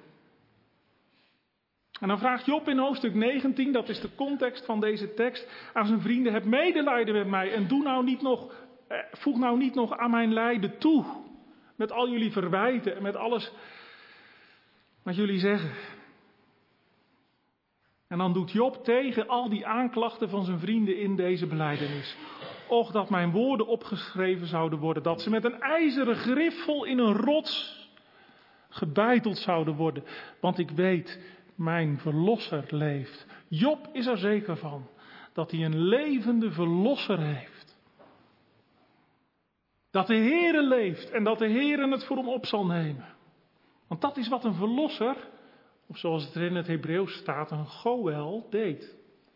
En dan vraagt Job in hoofdstuk 19, dat is de context van deze tekst, aan zijn vrienden: heb medelijden met mij en voeg nou niet nog aan mijn lijden toe. Met al jullie verwijten en met alles wat jullie zeggen. En dan doet Job tegen al die aanklachten van zijn vrienden in deze belijdenis: och, dat mijn woorden opgeschreven zouden worden, dat ze met een ijzeren griffel in een rots gebeiteld zouden worden. Want ik weet, mijn verlosser leeft. Job is er zeker van dat hij een levende verlosser heeft. Dat de Heere leeft en dat de Heere het voor hem op zal nemen. Want dat is wat een verlosser, of zoals het er in het Hebreeuws staat, een goël deed.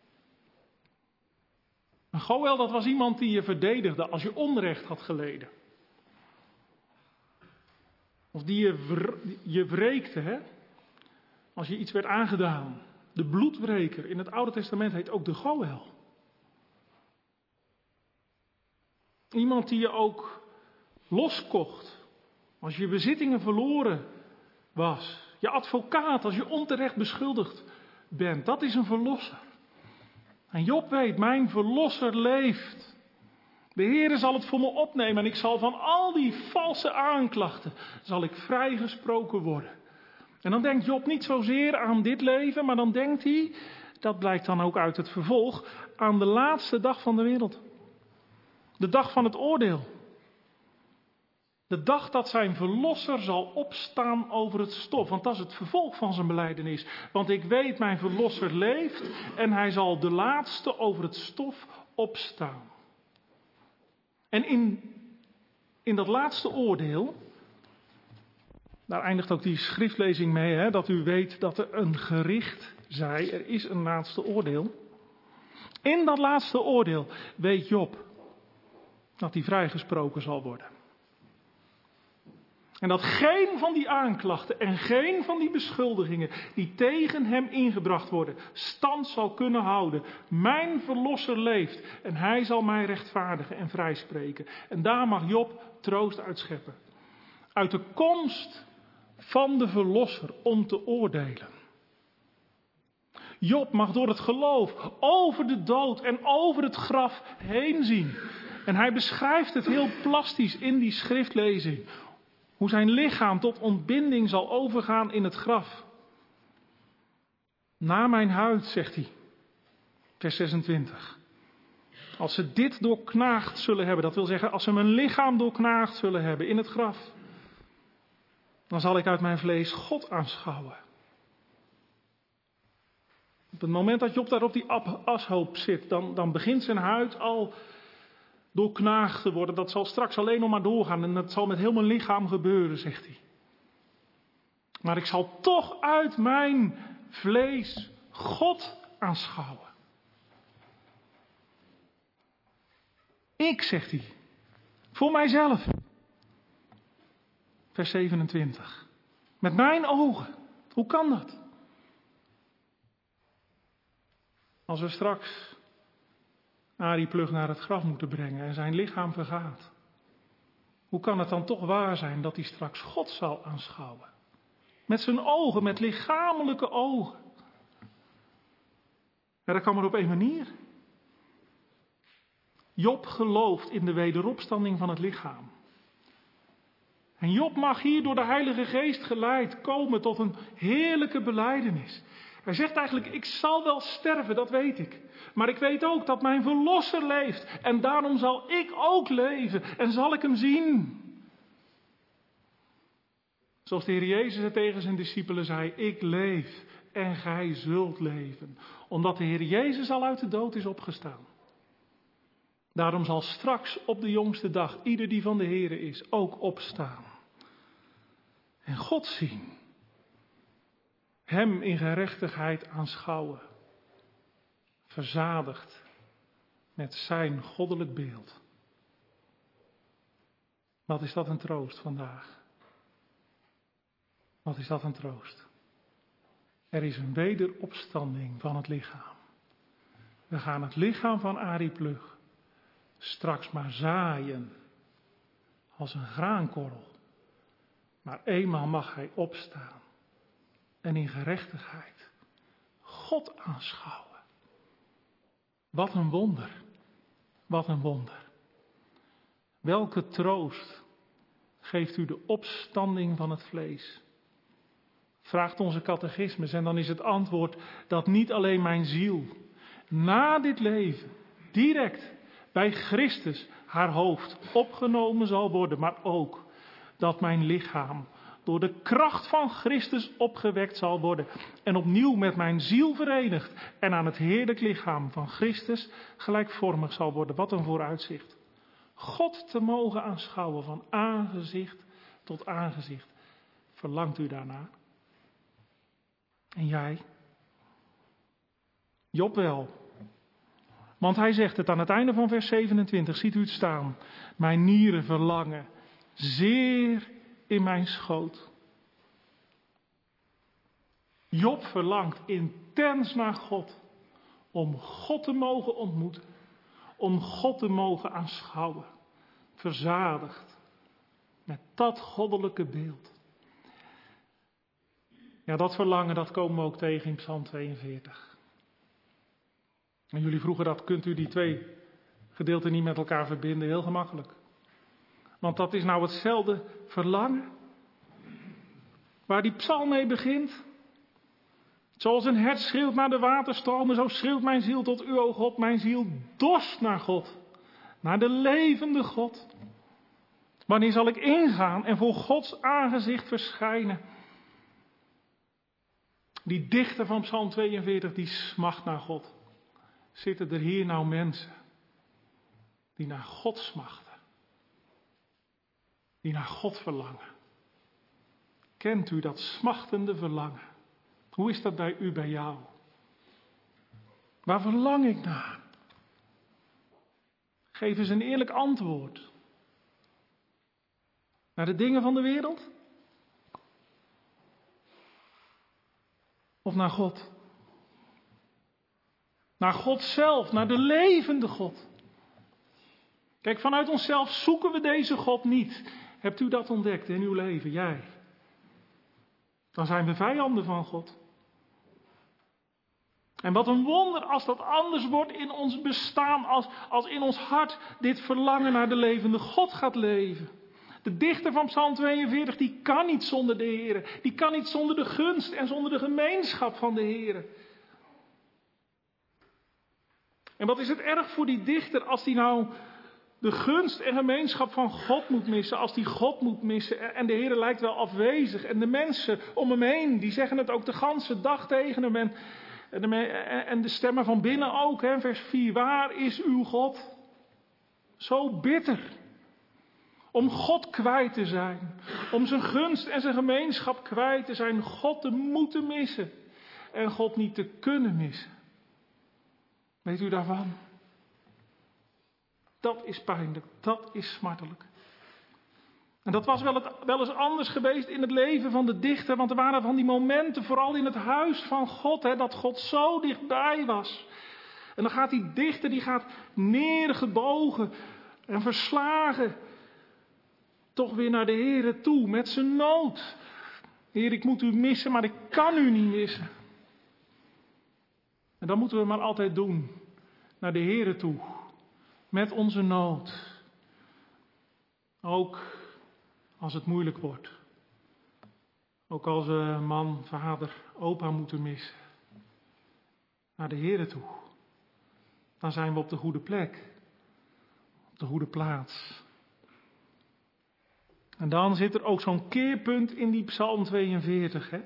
Een goël, dat was iemand die je verdedigde als je onrecht had geleden. Of die je wreekte, hè? Als je iets werd aangedaan. De bloedwreker in het Oude Testament heet ook de goël. Iemand die je ook loskocht als je bezittingen verloren was. Je advocaat als je onterecht beschuldigd bent. Dat is een verlosser. En Job weet, mijn verlosser leeft. De Heere zal het voor me opnemen en ik zal van al die valse aanklachten, zal ik vrijgesproken worden. En dan denkt Job niet zozeer aan dit leven, maar dan denkt hij, dat blijkt dan ook uit het vervolg, aan de laatste dag van de wereld. De dag van het oordeel. De dag dat zijn verlosser zal opstaan over het stof. Want dat is het vervolg van zijn belijdenis. Want ik weet, mijn verlosser leeft en hij zal de laatste over het stof opstaan. En in dat laatste oordeel, daar eindigt ook die schriftlezing mee, hè, dat u weet dat er een gericht zij, er is een laatste oordeel. In dat laatste oordeel weet Job dat hij vrijgesproken zal worden. En dat geen van die aanklachten en geen van die beschuldigingen die tegen hem ingebracht worden, stand zal kunnen houden. Mijn verlosser leeft en hij zal mij rechtvaardigen en vrijspreken. En daar mag Job troost uit scheppen. Uit de komst van de verlosser om te oordelen. Job mag door het geloof over de dood en over het graf heen zien. En hij beschrijft het heel plastisch in die schriftlezing. Hoe zijn lichaam tot ontbinding zal overgaan in het graf. Na mijn huid, zegt hij. Vers 26. Als ze dit doorknaagd zullen hebben, dat wil zeggen als ze mijn lichaam doorknaagd zullen hebben in het graf, dan zal ik uit mijn vlees God aanschouwen. Op het moment dat Job daar op die ashoop zit, dan begint zijn huid al doorknaagd te worden. Dat zal straks alleen nog maar doorgaan en dat zal met heel mijn lichaam gebeuren, zegt hij. Maar ik zal toch uit mijn vlees God aanschouwen. Ik, zegt hij, voor mijzelf. Vers 27. Met mijn ogen. Hoe kan dat? Als we straks Arie Plug naar het graf moeten brengen en zijn lichaam vergaat. Hoe kan het dan toch waar zijn dat hij straks God zal aanschouwen? Met zijn ogen, met lichamelijke ogen. Ja, dat kan maar op één manier. Job gelooft in de wederopstanding van het lichaam. En Job mag hier door de Heilige Geest geleid komen tot een heerlijke belijdenis. Hij zegt eigenlijk, ik zal wel sterven, dat weet ik. Maar ik weet ook dat mijn Verlosser leeft. En daarom zal ik ook leven en zal ik hem zien. Zoals de Heer Jezus het tegen zijn discipelen zei, ik leef en gij zult leven. Omdat de Heer Jezus al uit de dood is opgestaan. Daarom zal straks op de jongste dag ieder die van de Heer is ook opstaan. En God zien. Hem in gerechtigheid aanschouwen. Verzadigd met zijn goddelijk beeld. Wat is dat een troost vandaag? Wat is dat een troost? Er is een wederopstanding van het lichaam. We gaan het lichaam van Arie Plug straks maar zaaien als een graankorrel. Maar eenmaal mag hij opstaan en in gerechtigheid God aanschouwen. Wat een wonder, wat een wonder. Welke troost geeft u de opstanding van het vlees? Vraagt onze catechismus en dan is het antwoord dat niet alleen mijn ziel na dit leven direct bij Christus haar hoofd opgenomen zal worden, maar ook dat mijn lichaam door de kracht van Christus opgewekt zal worden en opnieuw met mijn ziel verenigd en aan het heerlijk lichaam van Christus gelijkvormig zal worden. Wat een vooruitzicht. God te mogen aanschouwen van aangezicht tot aangezicht. Verlangt u daarna? En jij? Job wel. Want hij zegt het aan het einde van vers 27, ziet u het staan. Mijn nieren verlangen zeer in mijn schoot. Job verlangt intens naar God. Om God te mogen ontmoeten. Om God te mogen aanschouwen. Verzadigd met dat goddelijke beeld. Ja, dat verlangen, dat komen we ook tegen in Psalm 42. En jullie vroegen dat, kunt u die twee gedeelten niet met elkaar verbinden? Heel gemakkelijk. Want dat is nou hetzelfde verlangen. Waar die psalm mee begint. Zoals een hert schreeuwt naar de waterstromen, zo schreeuwt mijn ziel tot u, o God. Mijn ziel dorst naar God. Naar de levende God. Wanneer zal ik ingaan en voor Gods aangezicht verschijnen? Die dichter van Psalm 42, die smacht naar God. Zitten er hier nou mensen die naar God smachten? Die naar God verlangen? Kent u dat smachtende verlangen? Hoe is dat bij u, bij jou? Waar verlang ik naar? Geef eens een eerlijk antwoord. Naar de dingen van de wereld? Of naar God? Naar God zelf, naar de levende God. Kijk, vanuit onszelf zoeken we deze God niet. Hebt u dat ontdekt in uw leven? Jij. Dan zijn we vijanden van God. En wat een wonder als dat anders wordt in ons bestaan. Als in ons hart dit verlangen naar de levende God gaat leven. De dichter van Psalm 42, die kan niet zonder de Heer. Die kan niet zonder de gunst en zonder de gemeenschap van de Heer. En wat is het erg voor die dichter als die nou de gunst en gemeenschap van God moet missen, als die God moet missen en de Heer lijkt wel afwezig. En de mensen om hem heen, die zeggen het ook de ganse dag tegen hem en de stemmen van binnen ook, hè, vers 4. Waar is uw God? Zo bitter. Om God kwijt te zijn. Om zijn gunst en zijn gemeenschap kwijt te zijn. God te moeten missen. En God niet te kunnen missen. Weet u daarvan? Dat is pijnlijk. Dat is smartelijk. En dat was wel eens anders geweest in het leven van de dichter. Want er waren van die momenten, vooral in het huis van God, hè, dat God zo dichtbij was. En dan gaat die dichter, die gaat neergebogen en verslagen toch weer naar de Heere toe met zijn nood. Heer, ik moet u missen, maar ik kan u niet missen. En dat moeten we maar altijd doen. Naar de Heere toe. Met onze nood. Ook als het moeilijk wordt. Ook als we man, vader, opa moeten missen. Naar de Heere toe. Dan zijn we op de goede plek. Op de goede plaats. En dan zit er ook zo'n keerpunt in die Psalm 42. Hè?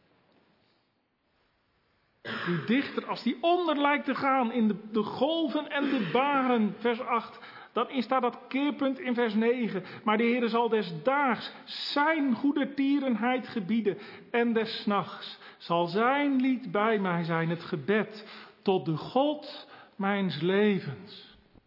Die dichter, als die onder lijkt te gaan in de golven en de baren, vers 8. Dan is daar dat keerpunt in vers 9. Maar de Heere zal des daags zijn goedertierenheid gebieden. En des nachts zal zijn lied bij mij zijn. Het gebed tot de God mijns levens.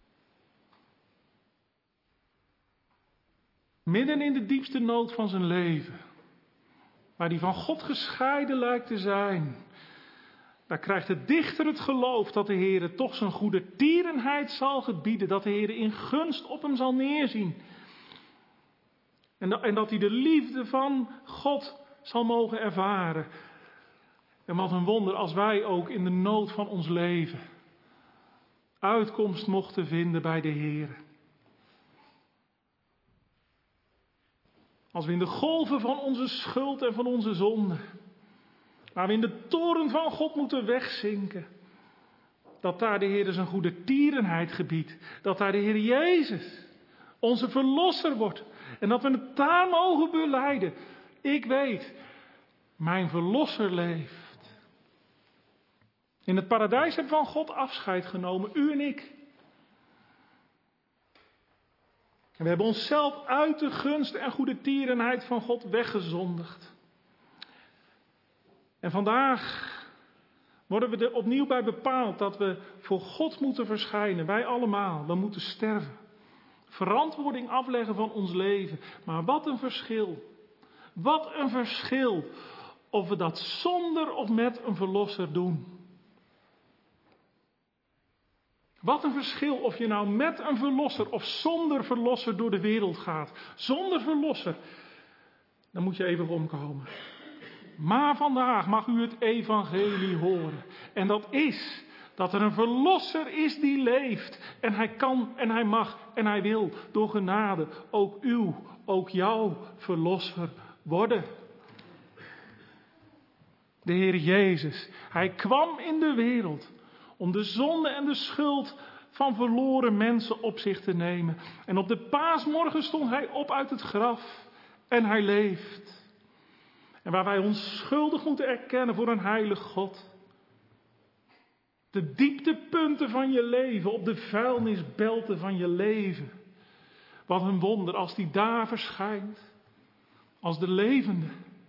Midden in de diepste nood van zijn leven. Waar hij van God gescheiden lijkt te zijn. Daar krijgt de dichter het geloof dat de Heere toch zijn goedertierenheid zal gebieden. Dat de Heere in gunst op hem zal neerzien. En dat hij de liefde van God zal mogen ervaren. En wat een wonder als wij ook in de nood van ons leven uitkomst mochten vinden bij de Heere. Als we in de golven van onze schuld en van onze zonde, waar we in de toren van God moeten wegzinken, dat daar de Heer zijn goedertierenheid gebiedt. Dat daar de Heer Jezus onze verlosser wordt. En dat we het daar mogen belijden. Ik weet, mijn verlosser leeft. In het paradijs hebben we van God afscheid genomen, u en ik. En we hebben onszelf uit de gunst en goedertierenheid van God weggezondigd. En vandaag worden we er opnieuw bij bepaald dat we voor God moeten verschijnen. Wij allemaal, we moeten sterven. Verantwoording afleggen van ons leven. Maar wat een verschil. Wat een verschil of we dat zonder of met een verlosser doen. Wat een verschil of je nou met een verlosser of zonder verlosser door de wereld gaat. Zonder verlosser, dan moet je even omkomen. Maar vandaag mag u het evangelie horen. En dat is dat er een verlosser is die leeft. En hij kan en hij mag en hij wil door genade ook uw, ook jouw verlosser worden. De Heer Jezus, hij kwam in de wereld om de zonde en de schuld van verloren mensen op zich te nemen. En op de paasmorgen stond hij op uit het graf en hij leeft. En waar wij ons schuldig moeten erkennen voor een heilig God. De dieptepunten van je leven, op de vuilnisbelten van je leven. Wat een wonder als die daar verschijnt. Als de levende.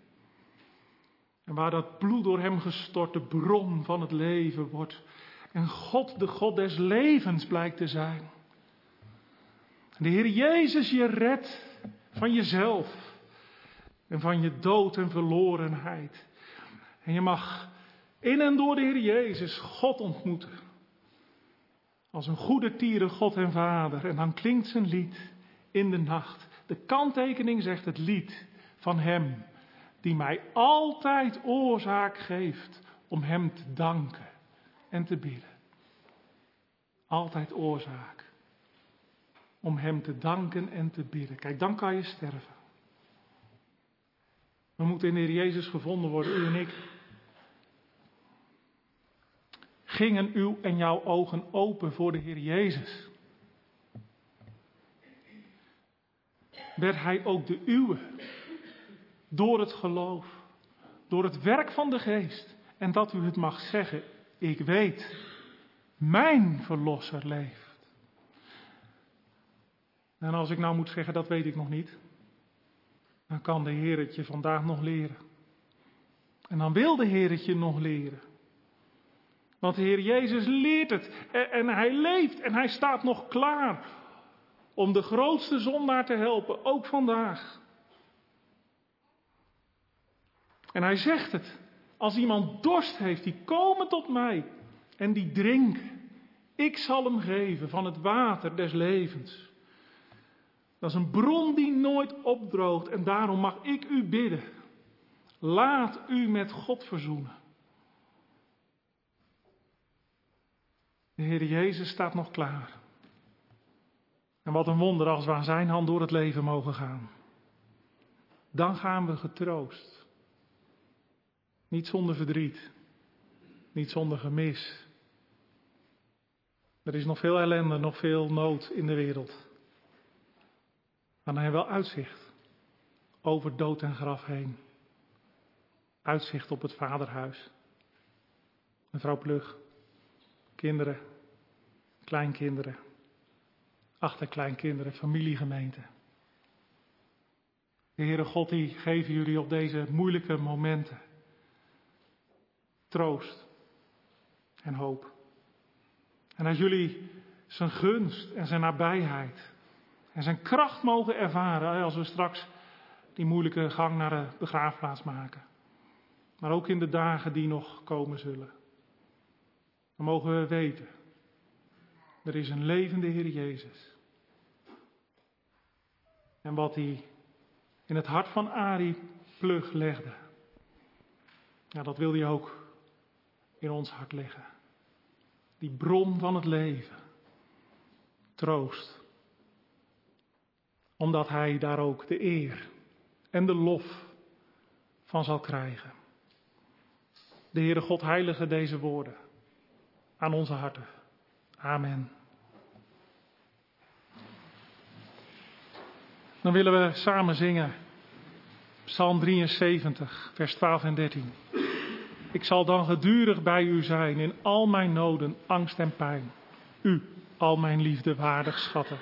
En waar dat bloed door hem gestort de bron van het leven wordt. En God, de God des levens blijkt te zijn. De Heer Jezus je redt van jezelf. En van je dood en verlorenheid. En je mag in en door de Heer Jezus God ontmoeten. Als een goedertieren God en Vader. En dan klinkt zijn lied in de nacht. De kanttekening zegt het lied van hem. Die mij altijd oorzaak geeft om hem te danken en te bidden. Altijd oorzaak. Om hem te danken en te bidden. Kijk, dan kan je sterven. We moeten in de Heer Jezus gevonden worden, u en ik. gingen uw en jouw ogen open voor de Heer Jezus? Werd Hij ook de uwe door het geloof, door het werk van de Geest en dat u het mag zeggen, ik weet, mijn Verlosser leeft. En als ik nou moet zeggen, dat weet ik nog niet, dan kan de Heer het je vandaag nog leren. En dan wil de Heer het je nog leren. Want de Heer Jezus leert het en Hij leeft en Hij staat nog klaar om de grootste zondaar te helpen, ook vandaag. En Hij zegt het, als iemand dorst heeft, die komen tot mij en die drinken. Ik zal hem geven van het water des levens. Dat is een bron die nooit opdroogt en daarom mag ik u bidden. Laat u met God verzoenen. De Heer Jezus staat nog klaar. En wat een wonder als we aan zijn hand door het leven mogen gaan. Dan gaan we getroost. Niet zonder verdriet. Niet zonder gemis. Er is nog veel ellende, nog veel nood in de wereld. Maar dan hebben we wel uitzicht. Over dood en graf heen. Uitzicht op het vaderhuis. Mevrouw Plug. Kinderen. Kleinkinderen. Achterkleinkinderen. Familiegemeente. De Heere God die geven jullie op deze moeilijke momenten troost en hoop. En als jullie zijn gunst en zijn nabijheid en zijn kracht mogen ervaren als we straks die moeilijke gang naar de begraafplaats maken. Maar ook in de dagen die nog komen zullen. Dan mogen we weten, er is een levende Heer Jezus. En wat hij in het hart van Arie Plug legde, ja, dat wil hij ook in ons hart leggen. Die bron van het leven. Troost. Omdat hij daar ook de eer en de lof van zal krijgen. De Heere God heilige deze woorden aan onze harten. Amen. Dan willen we samen zingen. Psalm 73, vers 12 en 13. Ik zal dan gedurig bij u zijn in al mijn noden, angst en pijn. U, al mijn liefde waardig schatten.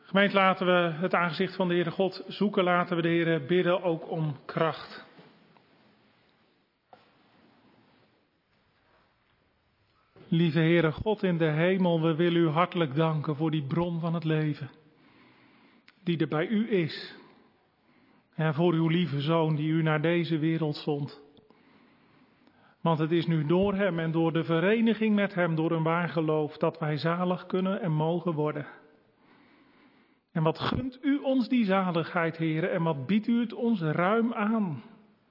Gemeente, laten we het aangezicht van de Heere God zoeken. Laten we de Heere bidden ook om kracht. Lieve Heere God in de hemel, we willen u hartelijk danken voor die bron van het leven. Die er bij u is. En voor uw lieve Zoon die u naar deze wereld zond. Want het is nu door hem en door de vereniging met hem, door een waar geloof, dat wij zalig kunnen en mogen worden. En wat gunt u ons die zaligheid, Heere, en wat biedt u het ons ruim aan?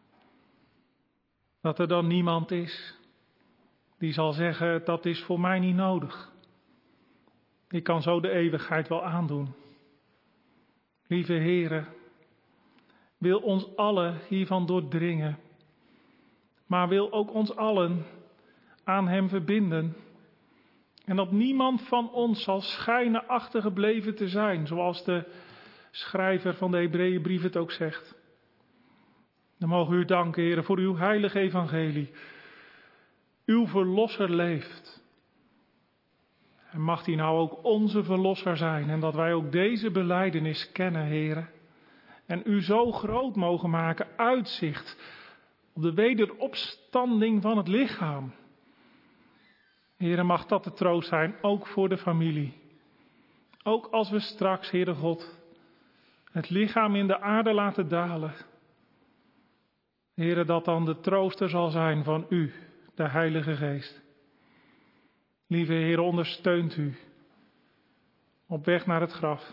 Dat er dan niemand is die zal zeggen, dat is voor mij niet nodig. Ik kan zo de eeuwigheid wel aandoen. Lieve Heere, wil ons allen hiervan doordringen, maar wil ook ons allen aan hem verbinden. En dat niemand van ons zal schijnen achtergebleven te zijn, zoals de schrijver van de Hebreeënbrief het ook zegt. Dan mogen we u danken, Heere, voor uw heilige evangelie. Uw verlosser leeft. En mag die nou ook onze verlosser zijn en dat wij ook deze belijdenis kennen, Heere. En u zo groot mogen maken, uitzicht op de wederopstanding van het lichaam. Heere, mag dat de troost zijn, ook voor de familie. Ook als we straks, Heere God, het lichaam in de aarde laten dalen. Heere, dat dan de trooster zal zijn van u, de Heilige Geest. Lieve Heere, ondersteunt u op weg naar het graf.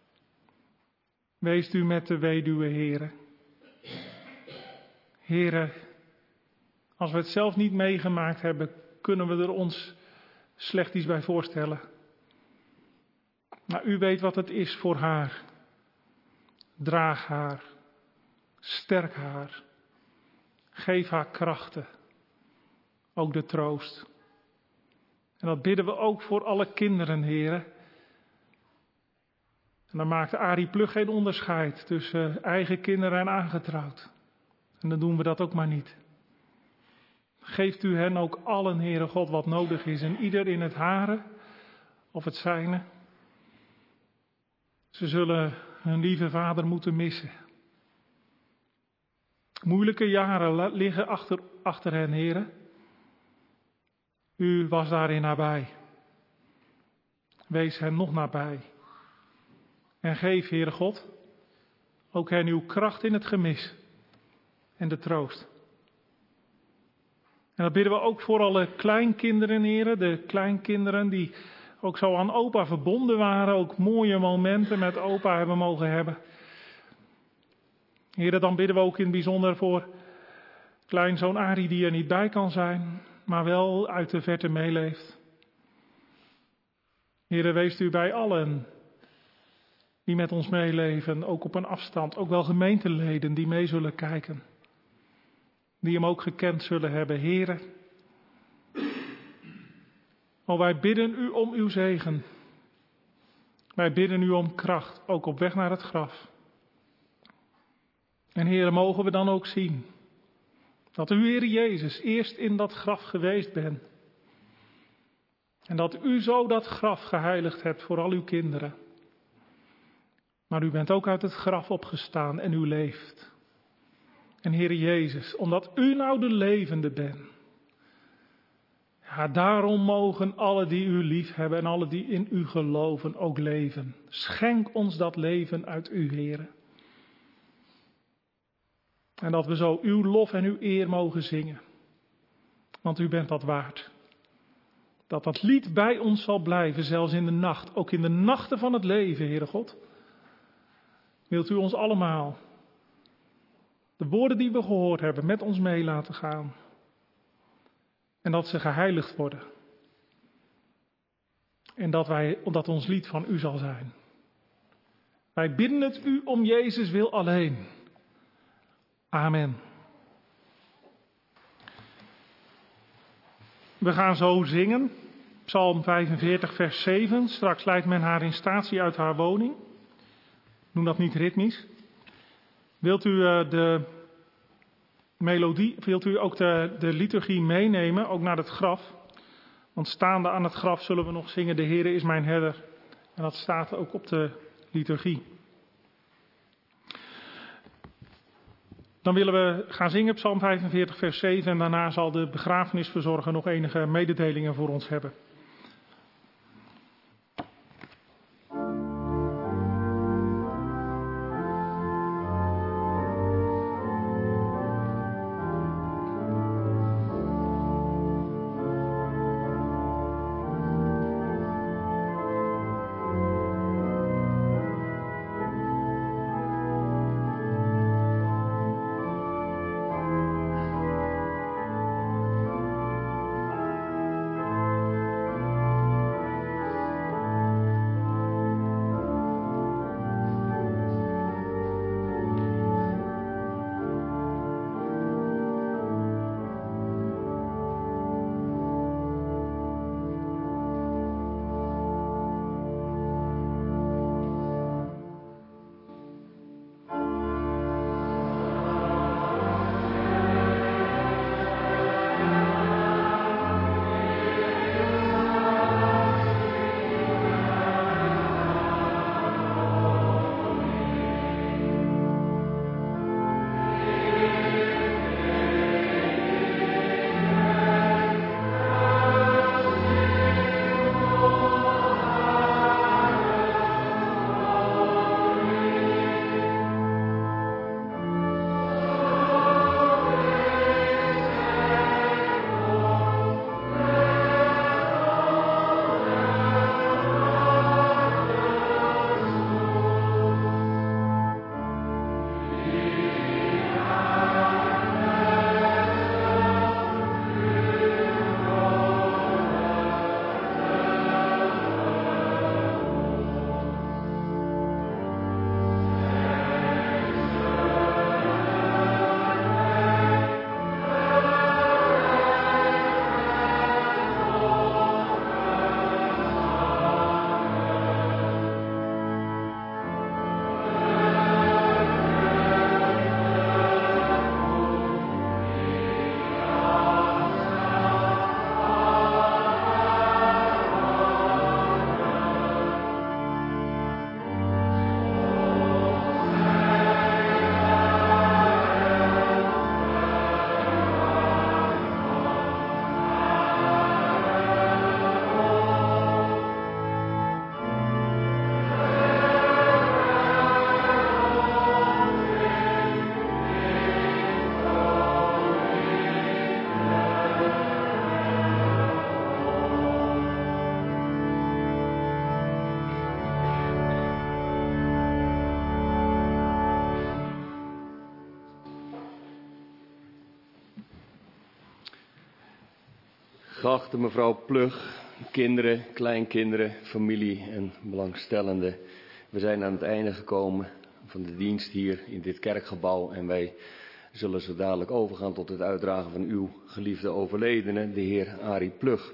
Wees u met de weduwe, Heere. Heere, als we het zelf niet meegemaakt hebben, kunnen we er ons slecht iets bij voorstellen. Maar u weet wat het is voor haar. Draag haar. Sterk haar. Geef haar krachten. Ook de troost. En dat bidden we ook voor alle kinderen, Heere. En dan maakt Arie Plug geen onderscheid tussen eigen kinderen en aangetrouwd. En dan doen we dat ook maar niet. Geeft u hen ook allen, Heere God, wat nodig is. En ieder in het hare of het zijne. Ze zullen hun lieve vader moeten missen. Moeilijke jaren liggen achter hen, Heere. U was daarin nabij. Wees hen nog nabij. En geef, Heere God, ook hen uw kracht in het gemis en de troost. En dat bidden we ook voor alle kleinkinderen, Heere. De kleinkinderen die ook zo aan opa verbonden waren. Ook mooie momenten met opa hebben mogen hebben. Heere, dan bidden we ook in het bijzonder voor kleinzoon Arie die er niet bij kan zijn. Maar wel uit de verte meeleeft. Heere, wees u bij allen die met ons meeleven, ook op een afstand. Ook wel gemeenteleden die mee zullen kijken. Die hem ook gekend zullen hebben. Heere, o wij bidden u om uw zegen. Wij bidden u om kracht, ook op weg naar het graf. En Heere, mogen we dan ook zien dat u, Heere Jezus, eerst in dat graf geweest bent. En dat u zo dat graf geheiligd hebt voor al uw kinderen. Maar u bent ook uit het graf opgestaan en u leeft. En Heere Jezus, omdat u nou de levende bent. Ja, daarom mogen alle die u lief hebben en alle die in u geloven ook leven. Schenk ons dat leven uit u, Heere. En dat we zo uw lof en uw eer mogen zingen. Want u bent dat waard. Dat dat lied bij ons zal blijven, zelfs in de nacht. Ook in de nachten van het leven, Heere God. Wilt u ons allemaal de woorden die we gehoord hebben met ons mee laten gaan. En dat ze geheiligd worden. En dat ons lied van u zal zijn. Wij bidden het u om Jezus wil alleen. Amen. We gaan zo zingen. Psalm 45 vers 7. Straks leidt men haar in statie uit haar woning. Doe dat niet ritmisch. Wilt u de melodie, wilt u ook de liturgie meenemen, ook naar het graf? Want staande aan het graf zullen we nog zingen, de Heere is mijn herder. En dat staat ook op de liturgie. Dan willen we gaan zingen Psalm 45 vers 7 en daarna zal de begrafenisverzorger nog enige mededelingen voor ons hebben. Geachte mevrouw Plug, kinderen, kleinkinderen, familie en belangstellenden. We zijn aan het einde gekomen van de dienst hier in dit kerkgebouw en wij zullen zo dadelijk overgaan tot het uitdragen van uw geliefde overledene, de heer Arie Plug.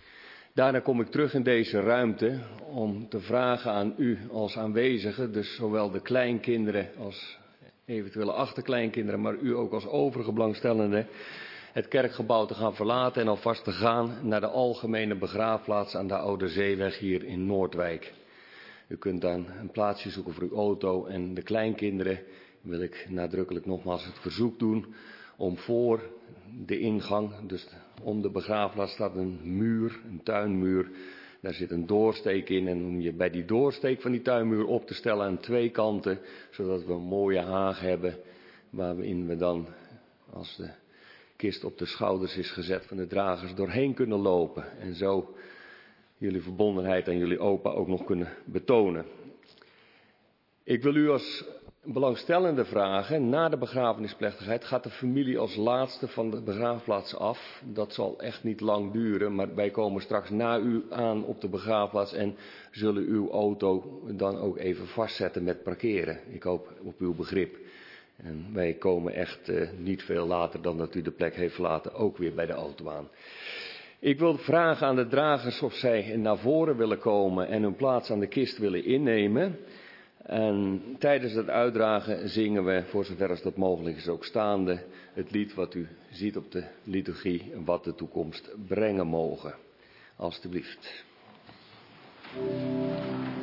Daarna kom ik terug in deze ruimte om te vragen aan u als aanwezigen, dus zowel de kleinkinderen als eventuele achterkleinkinderen, maar u ook als overige belangstellenden, het kerkgebouw te gaan verlaten en alvast te gaan naar de algemene begraafplaats aan de Oude Zeeweg hier in Noordwijk. U kunt dan een plaatsje zoeken voor uw auto en de kleinkinderen wil ik nadrukkelijk nogmaals het verzoek doen om voor de ingang, dus om de begraafplaats staat een muur, een tuinmuur. Daar zit een doorsteek in en om je bij die doorsteek van die tuinmuur op te stellen aan twee kanten, zodat we een mooie haag hebben waarin we dan, als de kist op de schouders is gezet van de dragers, doorheen kunnen lopen en zo jullie verbondenheid aan jullie opa ook nog kunnen betonen. Ik wil u als belangstellende vragen, na de begrafenisplechtigheid gaat de familie als laatste van de begraafplaats af. Dat zal echt niet lang duren, maar wij komen straks na u aan op de begraafplaats en zullen uw auto dan ook even vastzetten met parkeren. Ik hoop op uw begrip. En wij komen echt niet veel later dan dat u de plek heeft verlaten ook weer bij de auto aan. Ik wil vragen aan de dragers of zij naar voren willen komen en hun plaats aan de kist willen innemen. En tijdens het uitdragen zingen we, voor zover als dat mogelijk is ook staande, het lied wat u ziet op de liturgie, wat de toekomst brengen mogen. Alsjeblieft.